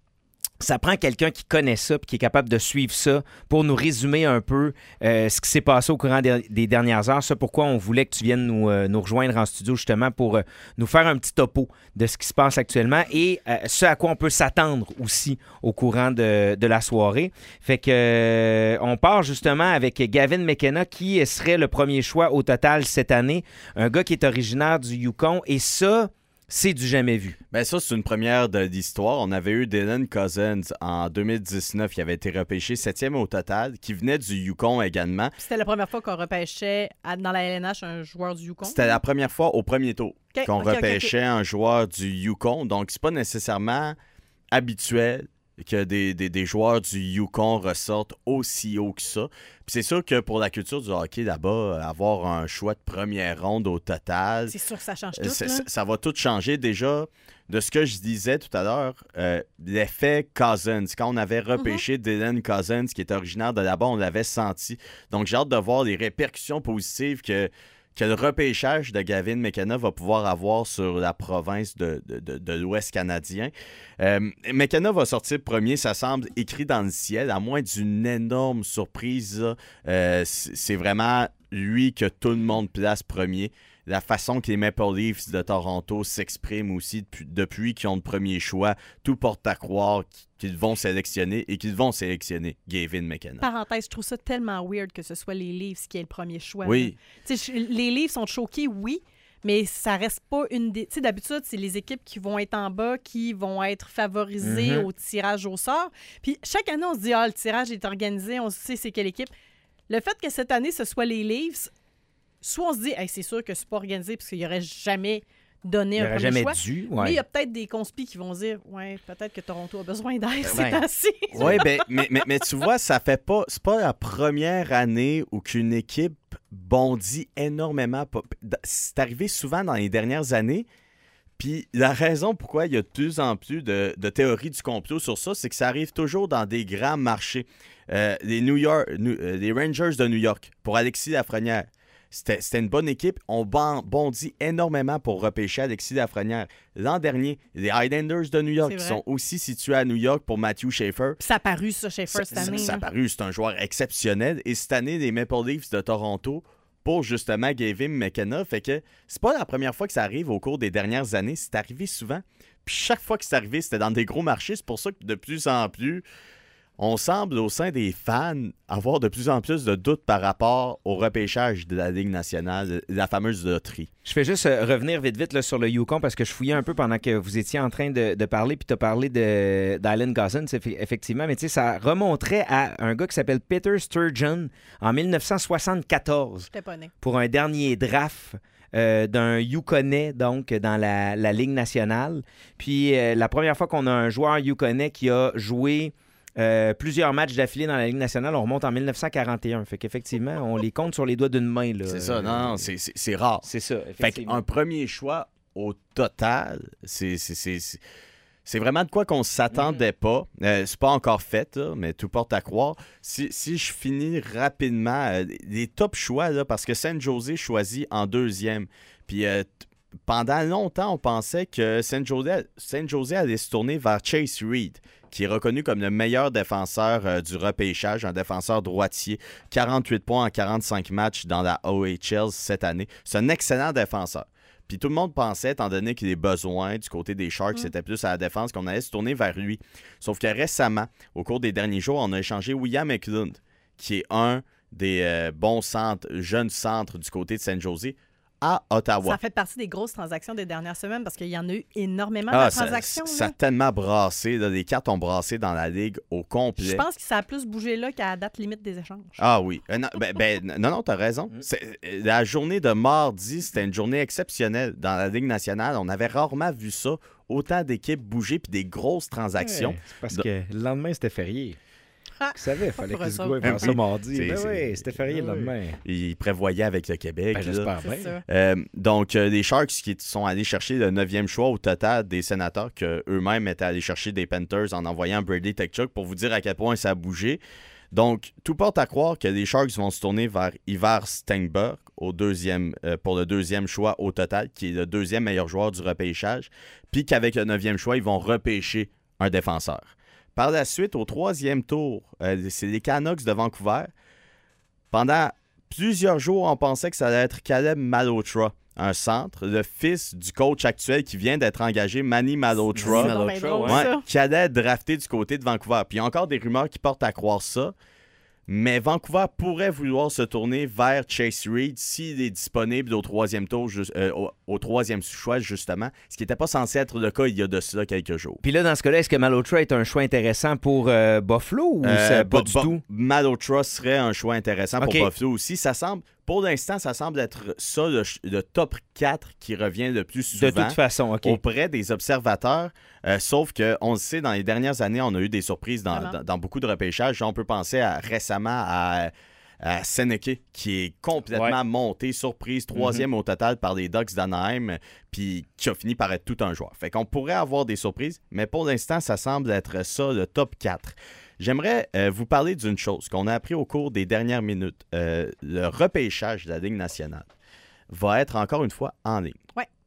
ça prend quelqu'un qui connaît ça puis qui est capable de suivre ça pour nous résumer un peu euh, ce qui s'est passé au courant des, des dernières heures. C'est pourquoi on voulait que tu viennes nous, euh, nous rejoindre en studio justement pour euh, nous faire un petit topo de ce qui se passe actuellement et euh, ce à quoi on peut s'attendre aussi au courant de, de la soirée. Fait que euh, on part justement avec Gavin McKenna qui serait le premier choix au total cette année. Un gars qui est originaire du Yukon et ça... c'est du jamais vu. Ben ça, c'est une première de l'histoire. On avait eu Dylan Cousins en deux mille dix-neuf, qui avait été repêché septième au total, qui venait du Yukon également. C'était la première fois qu'on repêchait à- dans la L N H un joueur du Yukon. C'était la première fois au premier tour Ok, qu'on ok, ok, repêchait ok. un joueur du Yukon. Donc, c'est pas nécessairement habituel que des, des, des joueurs du Yukon ressortent aussi haut que ça. Puis c'est sûr que pour la culture du hockey là-bas, avoir un choix de première ronde au total, C'est sûr que ça change euh, tout. c'est- là. ça, ça va tout changer. Déjà, de ce que je disais tout à l'heure, euh, l'effet Cousins, quand on avait repêché Dylan Cousins, qui est originaire de là-bas, on l'avait senti. Donc, j'ai hâte de voir les répercussions positives que, que le repêchage de Gavin McKenna va pouvoir avoir sur la province de, de, de- de l'Ouest canadien. Euh, McKenna va sortir premier, ça semble écrit dans le ciel, à moins d'une énorme surprise. là. Euh, c'est c'est vraiment lui que tout le monde place premier. La façon que les Maple Leafs de Toronto s'expriment aussi depuis, depuis qu'ils ont le premier choix, tout porte à croire qu'ils vont sélectionner et qu'ils vont sélectionner Gavin McKenna. Parenthèse, je trouve ça tellement weird que ce soit les Leafs qui aient le premier choix. Oui. là. Tu sais, je- les Leafs sont choqués, oui, mais ça reste pas une des... Tu sais, d'habitude, c'est les équipes qui vont être en bas qui vont être favorisées Mhm. au tirage au sort. Puis chaque année, on se dit, ah, le tirage est organisé, on sait c'est quelle équipe. Le fait que cette année, ce soit les Leafs, soit on se dit, hey, c'est sûr que c'est pas organisé parce qu'il n'y aurait jamais donné Il un n'aurait premier jamais choix. dû. Mais Ouais. il y a peut-être des conspis qui vont se dire, ouais, peut-être que Toronto a besoin d'aide ces Ben, temps-ci. Oui, ben, mais, mais, mais tu vois, ça fait pas. C'est pas la première année où qu'une équipe bondit énormément. pas- C'est arrivé souvent dans les dernières années. Puis la raison pourquoi il y a de plus en plus de, de théories du complot sur ça, c'est que ça arrive toujours dans des grands marchés. Euh, les, New York, New- euh, les Rangers de New York, pour Alexis Lafrenière, c'était c'était une bonne équipe. On ban- bondit énormément pour repêcher Alexis Lafrenière. L'an dernier, les Highlanders de New York, C'est qui vrai. sont aussi situés à New York pour Matthew Schaefer. Ça a paru, ça, chez Ça, First cette année. ça- ça a là. paru, c'est un joueur exceptionnel. Et cette année, les Maple Leafs de Toronto, pour justement Gavin McKenna, fait que c'est pas la première fois que ça arrive au cours des dernières années. C'est arrivé souvent. Puis chaque fois que c'est arrivé, c'était dans des gros marchés. C'est pour ça que de plus en plus, on semble au sein des fans avoir de plus en plus de doutes par rapport au repêchage de la Ligue nationale, la fameuse loterie. Je fais juste euh, revenir vite vite là, sur le Yukon parce que je fouillais un peu pendant que vous étiez en train de, de parler, puis tu as parlé de- d'Alan Cousins, effe- effectivement, mais tu sais, ça remonterait à un gars qui s'appelle Peter Sturgeon en dix-neuf cent soixante-quatorze J'étais pas né. pour un dernier draft euh, d'un Yukonais, donc, dans la, la Ligue nationale. Puis euh, la première fois qu'on a un joueur Yukonais qui a joué euh, plusieurs matchs d'affilée dans la Ligue nationale, on remonte en dix-neuf cent quarante et un. Fait qu'effectivement, on les compte sur les doigts d'une main. là. C'est ça, non, non, c'est- c'est c'est rare. C'est ça, Fait effectivement. qu'un premier choix au total, c'est c'est- c'est- c'est- c'est vraiment de quoi qu'on ne s'attendait pas. Euh, c'est pas encore fait, là, mais tout porte à croire. Si, si je finis rapidement, euh, les top choix, là, parce que San Jose choisit en deuxième. Puis euh, t- pendant longtemps, on pensait que San Jose, San Jose allait se tourner vers Chase Reed, qui est reconnu comme le meilleur défenseur euh, du repêchage, un défenseur droitier. quarante-huit points en quarante-cinq matchs dans la O H L cette année. C'est un excellent défenseur. Puis tout le monde pensait, étant donné qu'il y a des besoins du côté des Sharks, c'était plus à la défense, qu'on allait se tourner vers lui. Sauf que récemment, au cours des derniers jours, on a échangé William Eklund, qui est un des euh, bons centres, jeunes centres du côté de San Jose, à Ottawa. Ça fait partie des grosses transactions des dernières semaines parce qu'il y en a eu énormément Ah, de ça, transactions. ça a là. tellement brassé. Là, les cartes ont brassé dans la ligue au complet. Je pense que ça a plus bougé là qu'à la date limite des échanges. Ah oui. Euh, non, ben, ben, non, non, t'as raison. C'est- euh, La journée de mardi, c'était une journée exceptionnelle dans la Ligue nationale. On avait rarement vu ça. Autant d'équipes bouger puis des grosses transactions. Ouais, c'est parce De- que le lendemain, c'était férié. Ah, Il savait, il fallait pour qu'il eux se autres. goûte faire ça Oui. mardi. C'est- Ben c'est- oui, c'était férié le oui. lendemain. Il prévoyait avec le Québec. Ben, là. j'espère C'est bien. ça. Euh, donc, euh, les Sharks qui sont allés chercher le neuvième choix au total des sénateurs, qu'eux-mêmes étaient allés chercher des Panthers en envoyant Brady Tkachuk pour vous dire à quel point ça a bougé. Donc, tout porte à croire que les Sharks vont se tourner vers Ivar Stengberg au deuxième, euh, pour le deuxième choix au total, qui est le deuxième meilleur joueur du repêchage, puis qu'avec le neuvième choix, ils vont repêcher un défenseur. Par la suite, au troisième tour, euh, c'est les Canucks de Vancouver. Pendant plusieurs jours, on pensait que ça allait être Caleb Malhotra, un centre, le fils du coach actuel qui vient d'être engagé, Manny Malhotra. C'est donc bien drôle, Ouais, ça. qui allait être drafté du côté de Vancouver. Puis il y a encore des rumeurs qui portent à croire ça. Mais Vancouver pourrait vouloir se tourner vers Chase Reed s'il est disponible au troisième tour, ju- euh, au, au troisième choix, justement, ce qui n'était pas censé être le cas il y a de cela quelques jours. Puis là, dans ce cas-là, est-ce que Malhotra est un choix intéressant pour euh, Buffalo ou Euh, c'est pas Bo- du Bo- tout? Malhotra serait un choix intéressant Ok. pour Buffalo aussi. Ça semble, pour l'instant, ça semble être ça, le, ch- le top quatre qui revient le plus souvent. De toute façon, OK. Auprès des observateurs, euh, sauf qu'on le sait, dans les dernières années, on a eu des surprises dans, Vraiment. dans- dans beaucoup de repêchages. On peut penser à, récemment à, à Seneke, qui est complètement Ouais. monté, surprise, troisième au total par les Ducks d'Anaheim, puis qui a fini par être tout un joueur. Fait qu'on pourrait avoir des surprises, mais pour l'instant, ça semble être ça, le top quatre. J'aimerais euh, vous parler d'une chose qu'on a appris au cours des dernières minutes. Euh, le repêchage de la Ligue nationale va être encore une fois en ligne.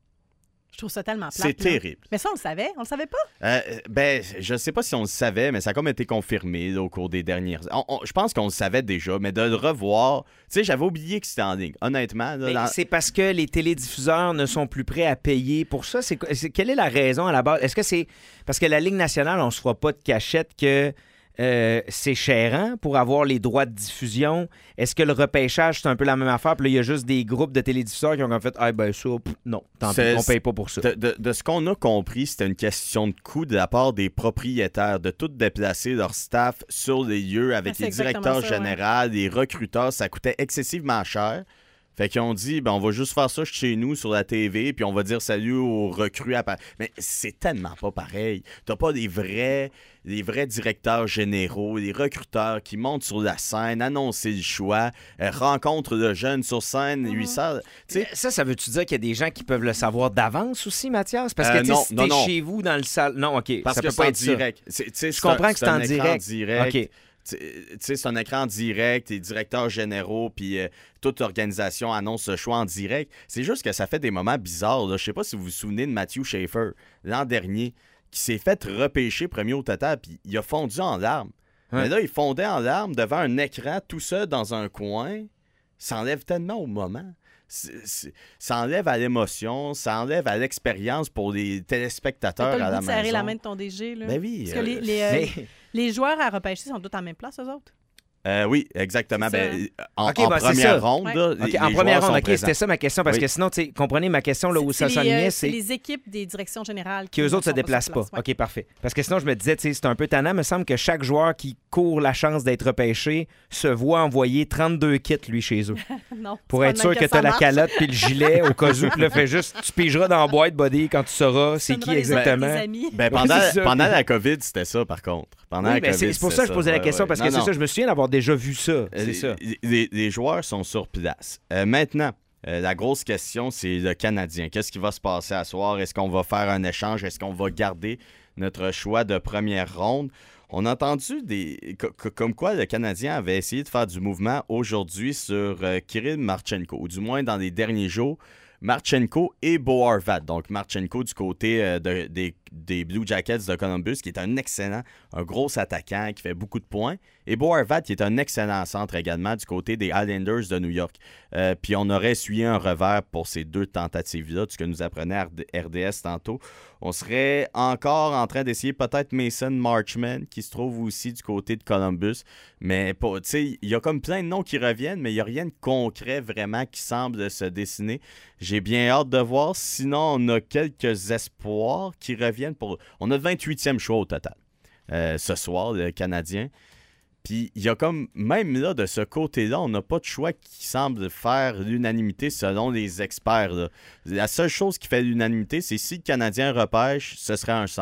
Je trouve ça tellement plate. C'est là. terrible. Mais ça, on le savait. On le savait pas. Euh, ben, je sais pas si on le savait, mais ça a comme été confirmé là, au cours des dernières... On- on- je pense qu'on le savait déjà, mais de le revoir... Tu sais, j'avais oublié que c'était en ligne. Honnêtement, là, Mais dans- c'est parce que les télédiffuseurs ne sont plus prêts à payer pour ça. C'est, quoi- c'est- quelle est la raison à la base? Est-ce que c'est parce que la Ligue nationale, on ne se fera pas de cachette que euh, c'est chérant pour avoir les droits de diffusion? Est-ce que le repêchage, c'est un peu la même affaire? Puis là, il y a juste des groupes de télédiffuseurs qui ont comme fait « Ah ben ça, pff, non, tant pis, C'est- on paye pas pour ça. » De, de- de ce qu'on a compris, c'était une question de coût de la part des propriétaires de tout déplacer leur staff sur les lieux avec Ah, c'est les exactement directeurs ça, ouais. généraux, les recruteurs. Ça coûtait excessivement cher. Fait qu'ils ont dit, ben, on va juste faire ça chez nous sur la T V, puis on va dire salut aux recrues. À Paris. Mais c'est tellement pas pareil. T'as pas des vrais, des vrais directeurs généraux, des recruteurs qui montent sur la scène, annoncent le choix, euh, rencontrent le jeune sur scène, Mm-hmm. lui ça. Tu sais, Ça, ça veut-tu dire qu'il y a des gens qui peuvent le savoir d'avance aussi, Mathias? Parce que Euh, tu sais, non, si non, t'es non. chez vous dans le salle... Non, OK, parce ça que peut c'est pas en être ça. direct. C'est- tu sais, Je c'est un- comprends que c'est en un écran direct. direct. OK. Tu sais, c'est un écran direct, les directeurs généraux, puis euh, toute l'organisation annonce ce choix en direct. C'est juste que ça fait des moments bizarres. Là. Je sais pas si vous vous souvenez de Matthew Schaefer, l'an dernier, qui s'est fait repêcher premier au total, puis il a fondu en larmes. Ouais. Mais là, il fondait en larmes devant un écran tout seul dans un coin. Ça enlève tellement au moment. C'est- c'est- ça enlève à l'émotion, ça enlève à l'expérience pour les téléspectateurs T'as pas à le la goût de serrer maison. la main de ton D G. Là. Ben oui. Parce que euh, les, les, euh, Mais- les joueurs à repêcher sont tous en même place, eux autres. Euh, oui, exactement. C'est ça, Ben, en, OK, en ben, c'est première ça. ronde, Ouais. là, OK, les- en les première joueurs sont ronde, OK, présents. c'était ça ma question, parce Oui. que sinon, tu sais, comprenez ma question là où ça C'est les, euh, s'enlignait, c'est c'est... les équipes des directions générales Qui eux autres se sont déplacent sur pas. place, ouais. OK, parfait. Parce que sinon, je me disais, tu sais, c'est un peu tannant. Il me semble que chaque joueur qui court la chance d'être repêché se voit envoyer trente-deux kits, lui, chez eux. Non, Pour c'est être pas sûr de que même tu as ça la marche. calotte puis le gilet au cas où. Puis là, fais juste, tu pigeras dans la boîte, buddy, quand tu sauras c'est Tu qui donneras les autres à exactement. tes amis. Ben, Ouais, pendant, c'est ça. pendant la COVID, c'était ça, par contre. Pendant Oui, la ben, COVID, c'est c'est pour c'était ça que je posais la ouais, question, ouais. parce que Non, c'est non. ça, je me souviens d'avoir déjà vu ça. Euh, C'est ça. Les, les joueurs sont sur place. Euh, maintenant, euh, la grosse question, c'est le Canadien. Qu'est-ce qui va se passer à soir? Est-ce qu'on va faire un échange? Est-ce qu'on va garder notre choix de première ronde? On a entendu des co- co- comme quoi le Canadien avait essayé de faire du mouvement aujourd'hui sur euh, Kirill Marchenko, ou du moins dans les derniers jours. Marchenko et Bo Horvat. Donc, Marchenko du côté euh, de- des, des Blue Jackets de Columbus, qui est un excellent, un gros attaquant qui fait beaucoup de points. Et Bo Horvat, qui est un excellent centre également du côté des Islanders de New York. Euh, puis on aurait essuyé un revers pour ces deux tentatives-là, ce que nous apprenait R D- R D S tantôt. On serait encore en train d'essayer peut-être Mason Marchman, qui se trouve aussi du côté de Columbus. Mais pas- tu sais, il y a comme plein de noms qui reviennent, mais il n'y a rien de concret vraiment qui semble se dessiner. J'ai bien hâte de voir. Sinon, on a quelques espoirs qui reviennent pour... On a le vingt-huitième choix au total euh, ce soir, le Canadien. Puis il y a comme, même là, de ce côté-là, on n'a pas de choix qui semble faire l'unanimité selon les experts. Là. La seule chose qui fait l'unanimité, c'est si le Canadien repêche, ce serait un centre.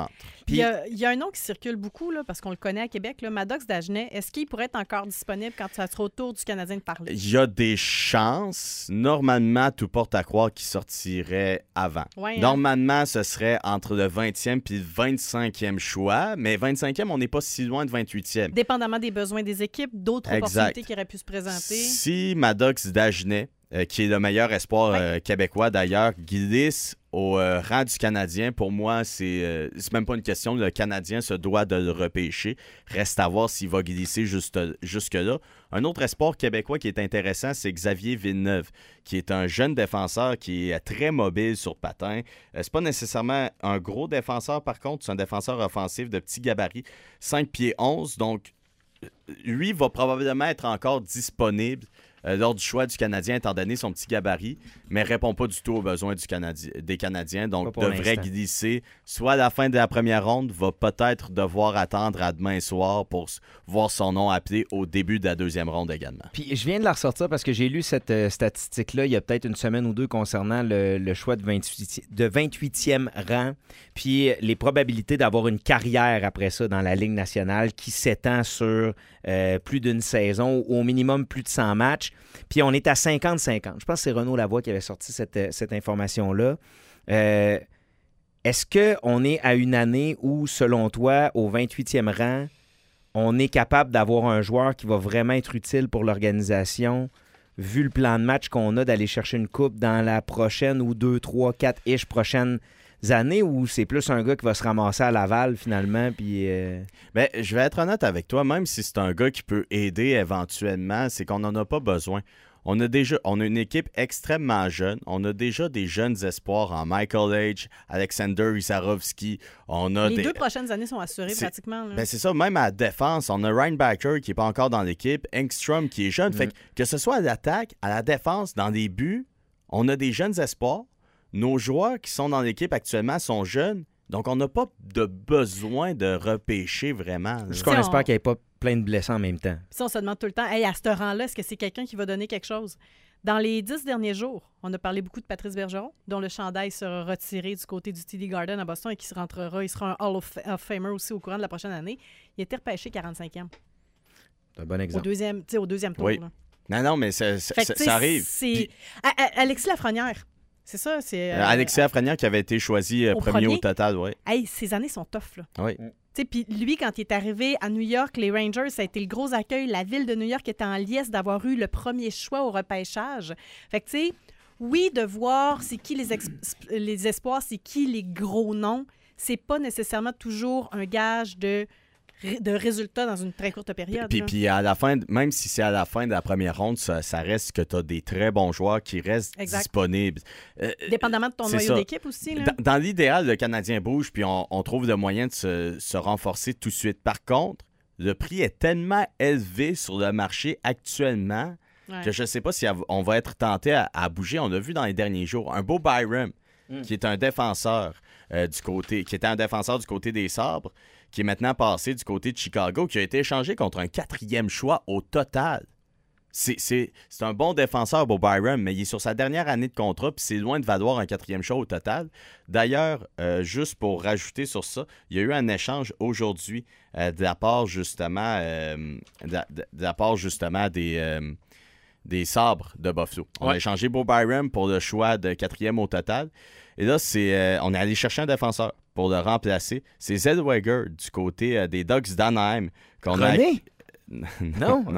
Puis il y, a, il y a un nom qui circule beaucoup, là, parce qu'on le connaît à Québec, là, Maddox Dagenet. Est-ce qu'il pourrait être encore disponible quand ça sera au tour du Canadien de parler? Il y a des chances. Normalement, tout porte à croire qu'il sortirait avant. Ouais, hein? Normalement, ce serait entre le vingtième puis le vingt-cinquième choix, mais vingt-cinquième, on n'est pas si loin de vingt-huitième. Dépendamment des besoins des équipes, d'autres Exact. opportunités qui auraient pu se présenter. Si Maddox Dagenet, euh, qui est le meilleur espoir Ouais. euh, québécois d'ailleurs, glisse au euh, rang du Canadien, pour moi, c'est euh, c'est même pas une question. Le Canadien se doit de le repêcher. Reste à voir s'il va glisser juste, jusque-là. Un autre espoir québécois qui est intéressant, c'est Xavier Villeneuve, qui est un jeune défenseur qui est très mobile sur patin. Euh, c'est pas nécessairement un gros défenseur, par contre. C'est un défenseur offensif de petit gabarit, cinq pieds onze. Donc, lui va probablement être encore disponible euh, lors du choix du Canadien, étant donné son petit gabarit, mais ne répond pas du tout aux besoins du Canadi- des Canadiens. Donc, Pas pour devrait l'instant. glisser soit à la fin de la première ronde, va peut-être devoir attendre à demain soir pour s- voir son nom appelé au début de la deuxième ronde également. Puis je viens de la ressortir parce que j'ai lu cette euh, statistique-là il y a peut-être une semaine ou deux concernant le, le choix de, vingt-huit, de vingt-huitième rang, puis les probabilités d'avoir une carrière après ça dans la Ligue nationale qui s'étend sur euh, plus d'une saison, ou au minimum plus de cent matchs. Puis on est à cinquante cinquante. Je pense que c'est Renaud Lavoie qui avait sorti cette, euh, cette information-là. Euh, est-ce qu'on est à une année où, selon toi, au vingt-huitième rang, on est capable d'avoir un joueur qui va vraiment être utile pour l'organisation, vu le plan de match qu'on a d'aller chercher une coupe dans la prochaine ou deux, trois, quatre-ish prochaines années, ou c'est plus un gars qui va se ramasser à Laval finalement? Puis, euh... Ben, je vais être honnête avec toi, même si c'est un gars qui peut aider éventuellement, c'est qu'on n'en a pas besoin. On a déjà, on a une équipe extrêmement jeune. On a déjà des jeunes espoirs en Michael H, Alexander Isarovski. On a Les des... deux prochaines années sont assurées C'est- pratiquement. là. Ben c'est ça, même à la défense, on a Reinbacker qui n'est pas encore dans l'équipe, Engstrom qui est jeune. Fait que, que ce soit à l'attaque, à la défense, dans les buts, on a des jeunes espoirs. Nos joueurs qui sont dans l'équipe actuellement sont jeunes, donc on n'a pas de besoin de repêcher vraiment. là. juste qu'on Si on- espère qu'il n'y ait pas plein de blessés en même temps. Puis ça, on se demande tout le temps, hey, à ce rang-là, est-ce que c'est quelqu'un qui va donner quelque chose? Dans les dix derniers jours, on a parlé beaucoup de Patrice Bergeron, dont le chandail sera retiré du côté du T D Garden à Boston et qui se rentrera. Il sera un Hall of, of Famer aussi au courant de la prochaine année. Il a été repêché quarante-cinquième C'est un bon au exemple. deuxième, tu sais, au deuxième tour. Oui. là. Non, non, mais ça, ça- Fait que, ça- tu sais, ça arrive. c'est- Puis, A- A- Alexis Lafrenière, c'est ça? C'est, euh, euh, Alexis Lafrenière qui avait été choisi euh, au premier, premier. au total, oui. Hey, ces années sont tough, là. Oui. Tu sais, puis lui, quand il est arrivé à New York, les Rangers, ça a été le gros accueil. La ville de New York était en liesse d'avoir eu le premier choix au repêchage. Fait que, tu sais, oui, de voir c'est qui les, ex- les espoirs, c'est qui les gros noms, c'est pas nécessairement toujours un gage de, ré- de résultats dans une très courte période. Puis, là. puis à la fin, même si c'est à la fin de la première ronde, ça, ça reste que tu as des très bons joueurs qui restent Exact. disponibles. Euh, Dépendamment de ton c'est noyau ça. d'équipe aussi. Là. Dans, dans l'idéal, le Canadien bouge, puis on, on trouve le moyen de se, se renforcer tout de suite. Par contre, le prix est tellement élevé sur le marché actuellement Ouais. que je ne sais pas si on va être tenté à, à bouger. On a vu dans les derniers jours un beau Byram, Mm. qui est un défenseur euh, du côté, qui était un défenseur du côté des Sabres, qui est maintenant passé du côté de Chicago, qui a été échangé contre un quatrième choix au total. C'est, c'est, c'est un bon défenseur, Beau Byram, mais il est sur sa dernière année de contrat, puis c'est loin de valoir un quatrième choix au total. D'ailleurs, euh, juste pour rajouter sur ça, il y a eu un échange aujourd'hui euh, de la part justement, euh, de, la- de- de la part justement des, euh, des Sabres de Buffalo. On a Ouais. échangé Beau Byram pour le choix de quatrième au total. Et là, c'est, euh, on est allé chercher un défenseur pour le remplacer. C'est Zellweger du côté euh, des Ducks d'Anaheim. Qu'on a... René? non, Non? non.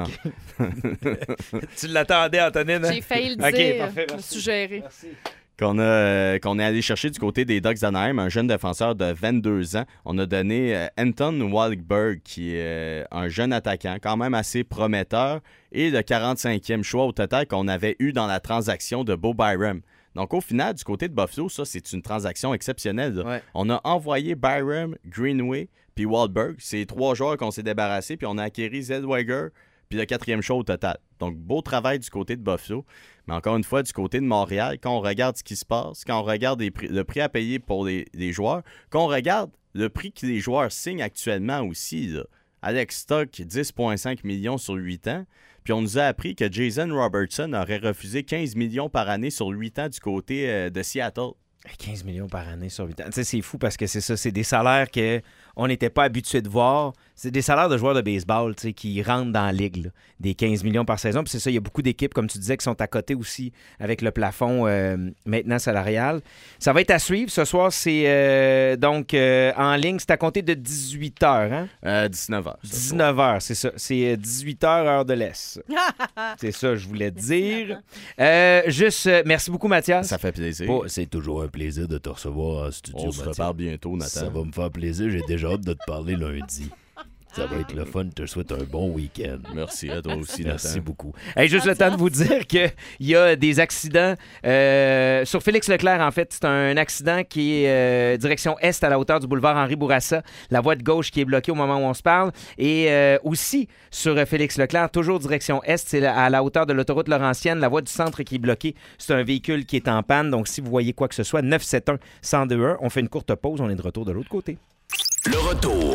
Tu l'attendais, Antonine? hein? J'ai failli le Ok, dire. parfait, Je me merci. suis gérée. qu'on a, euh, qu'on est allé chercher du côté des Ducks d'Anaheim, un jeune défenseur de vingt-deux ans. On a donné euh, Anton Wahlberg, qui est euh, un jeune attaquant, quand même assez prometteur, et le quarante-cinquième choix au total qu'on avait eu dans la transaction de Beau Byram. Donc, au final, du côté de Buffalo, ça, c'est une transaction exceptionnelle. là. Ouais. On a envoyé Byram, Greenway, puis Wahlberg. C'est trois joueurs qu'on s'est débarrassés, puis on a acquéri Zellweger, puis le quatrième choix au total. Donc, beau travail du côté de Buffalo. Mais encore une fois, du côté de Montréal, quand on regarde ce qui se passe, quand on regarde les prix- le prix à payer pour les, les joueurs, quand on regarde le prix que les joueurs signent actuellement aussi, là, Alex Stock, dix virgule cinq millions sur huit ans. Puis on nous a appris que Jason Robertson aurait refusé quinze millions par année sur huit ans du côté euh, de Seattle. quinze millions par année sur huit ans. Tu sais, c'est fou parce que c'est ça, c'est des salaires qu'on n'était pas habitué de voir. C'est des salaires de joueurs de baseball, tu sais, qui rentrent dans la ligue, là. Des quinze millions par saison. Puis c'est ça, il y a beaucoup d'équipes, comme tu disais, qui sont à côté aussi avec le plafond euh, maintenant salarial. Ça va être à suivre. Ce soir, c'est euh, donc euh, en ligne, c'est à compter de dix-huit heures, hein? Euh, dix-neuf heures. dix-neuf heures, c'est ça. C'est dix-huit heures, heure de l'Est. C'est ça, je voulais dire. Euh, juste, euh, merci beaucoup, Mathias. Ça fait plaisir. Oh, c'est toujours un plaisir de te recevoir en studio. On se Mathieu. reparle bientôt, Nathan. Ça va me faire plaisir. J'ai déjà hâte de te parler lundi. Ça va être le fun. Je te souhaite un bon week-end. Merci à toi aussi, Nathan. Merci beaucoup. Hey, juste le temps de vous dire qu'il y a des accidents euh, sur Félix Leclerc, en fait. C'est un accident qui est euh, direction est à la hauteur du boulevard Henri Bourassa. La voie de gauche qui est bloquée au moment où on se parle. Et euh, aussi sur euh, Félix Leclerc, toujours direction est, c'est à la hauteur de l'autoroute Laurentienne. La voie du centre qui est bloquée, c'est un véhicule qui est en panne. Donc, si vous voyez quoi que ce soit, neuf sept un, un zéro deux un. On fait une courte pause. On est de retour de l'autre côté. Le retour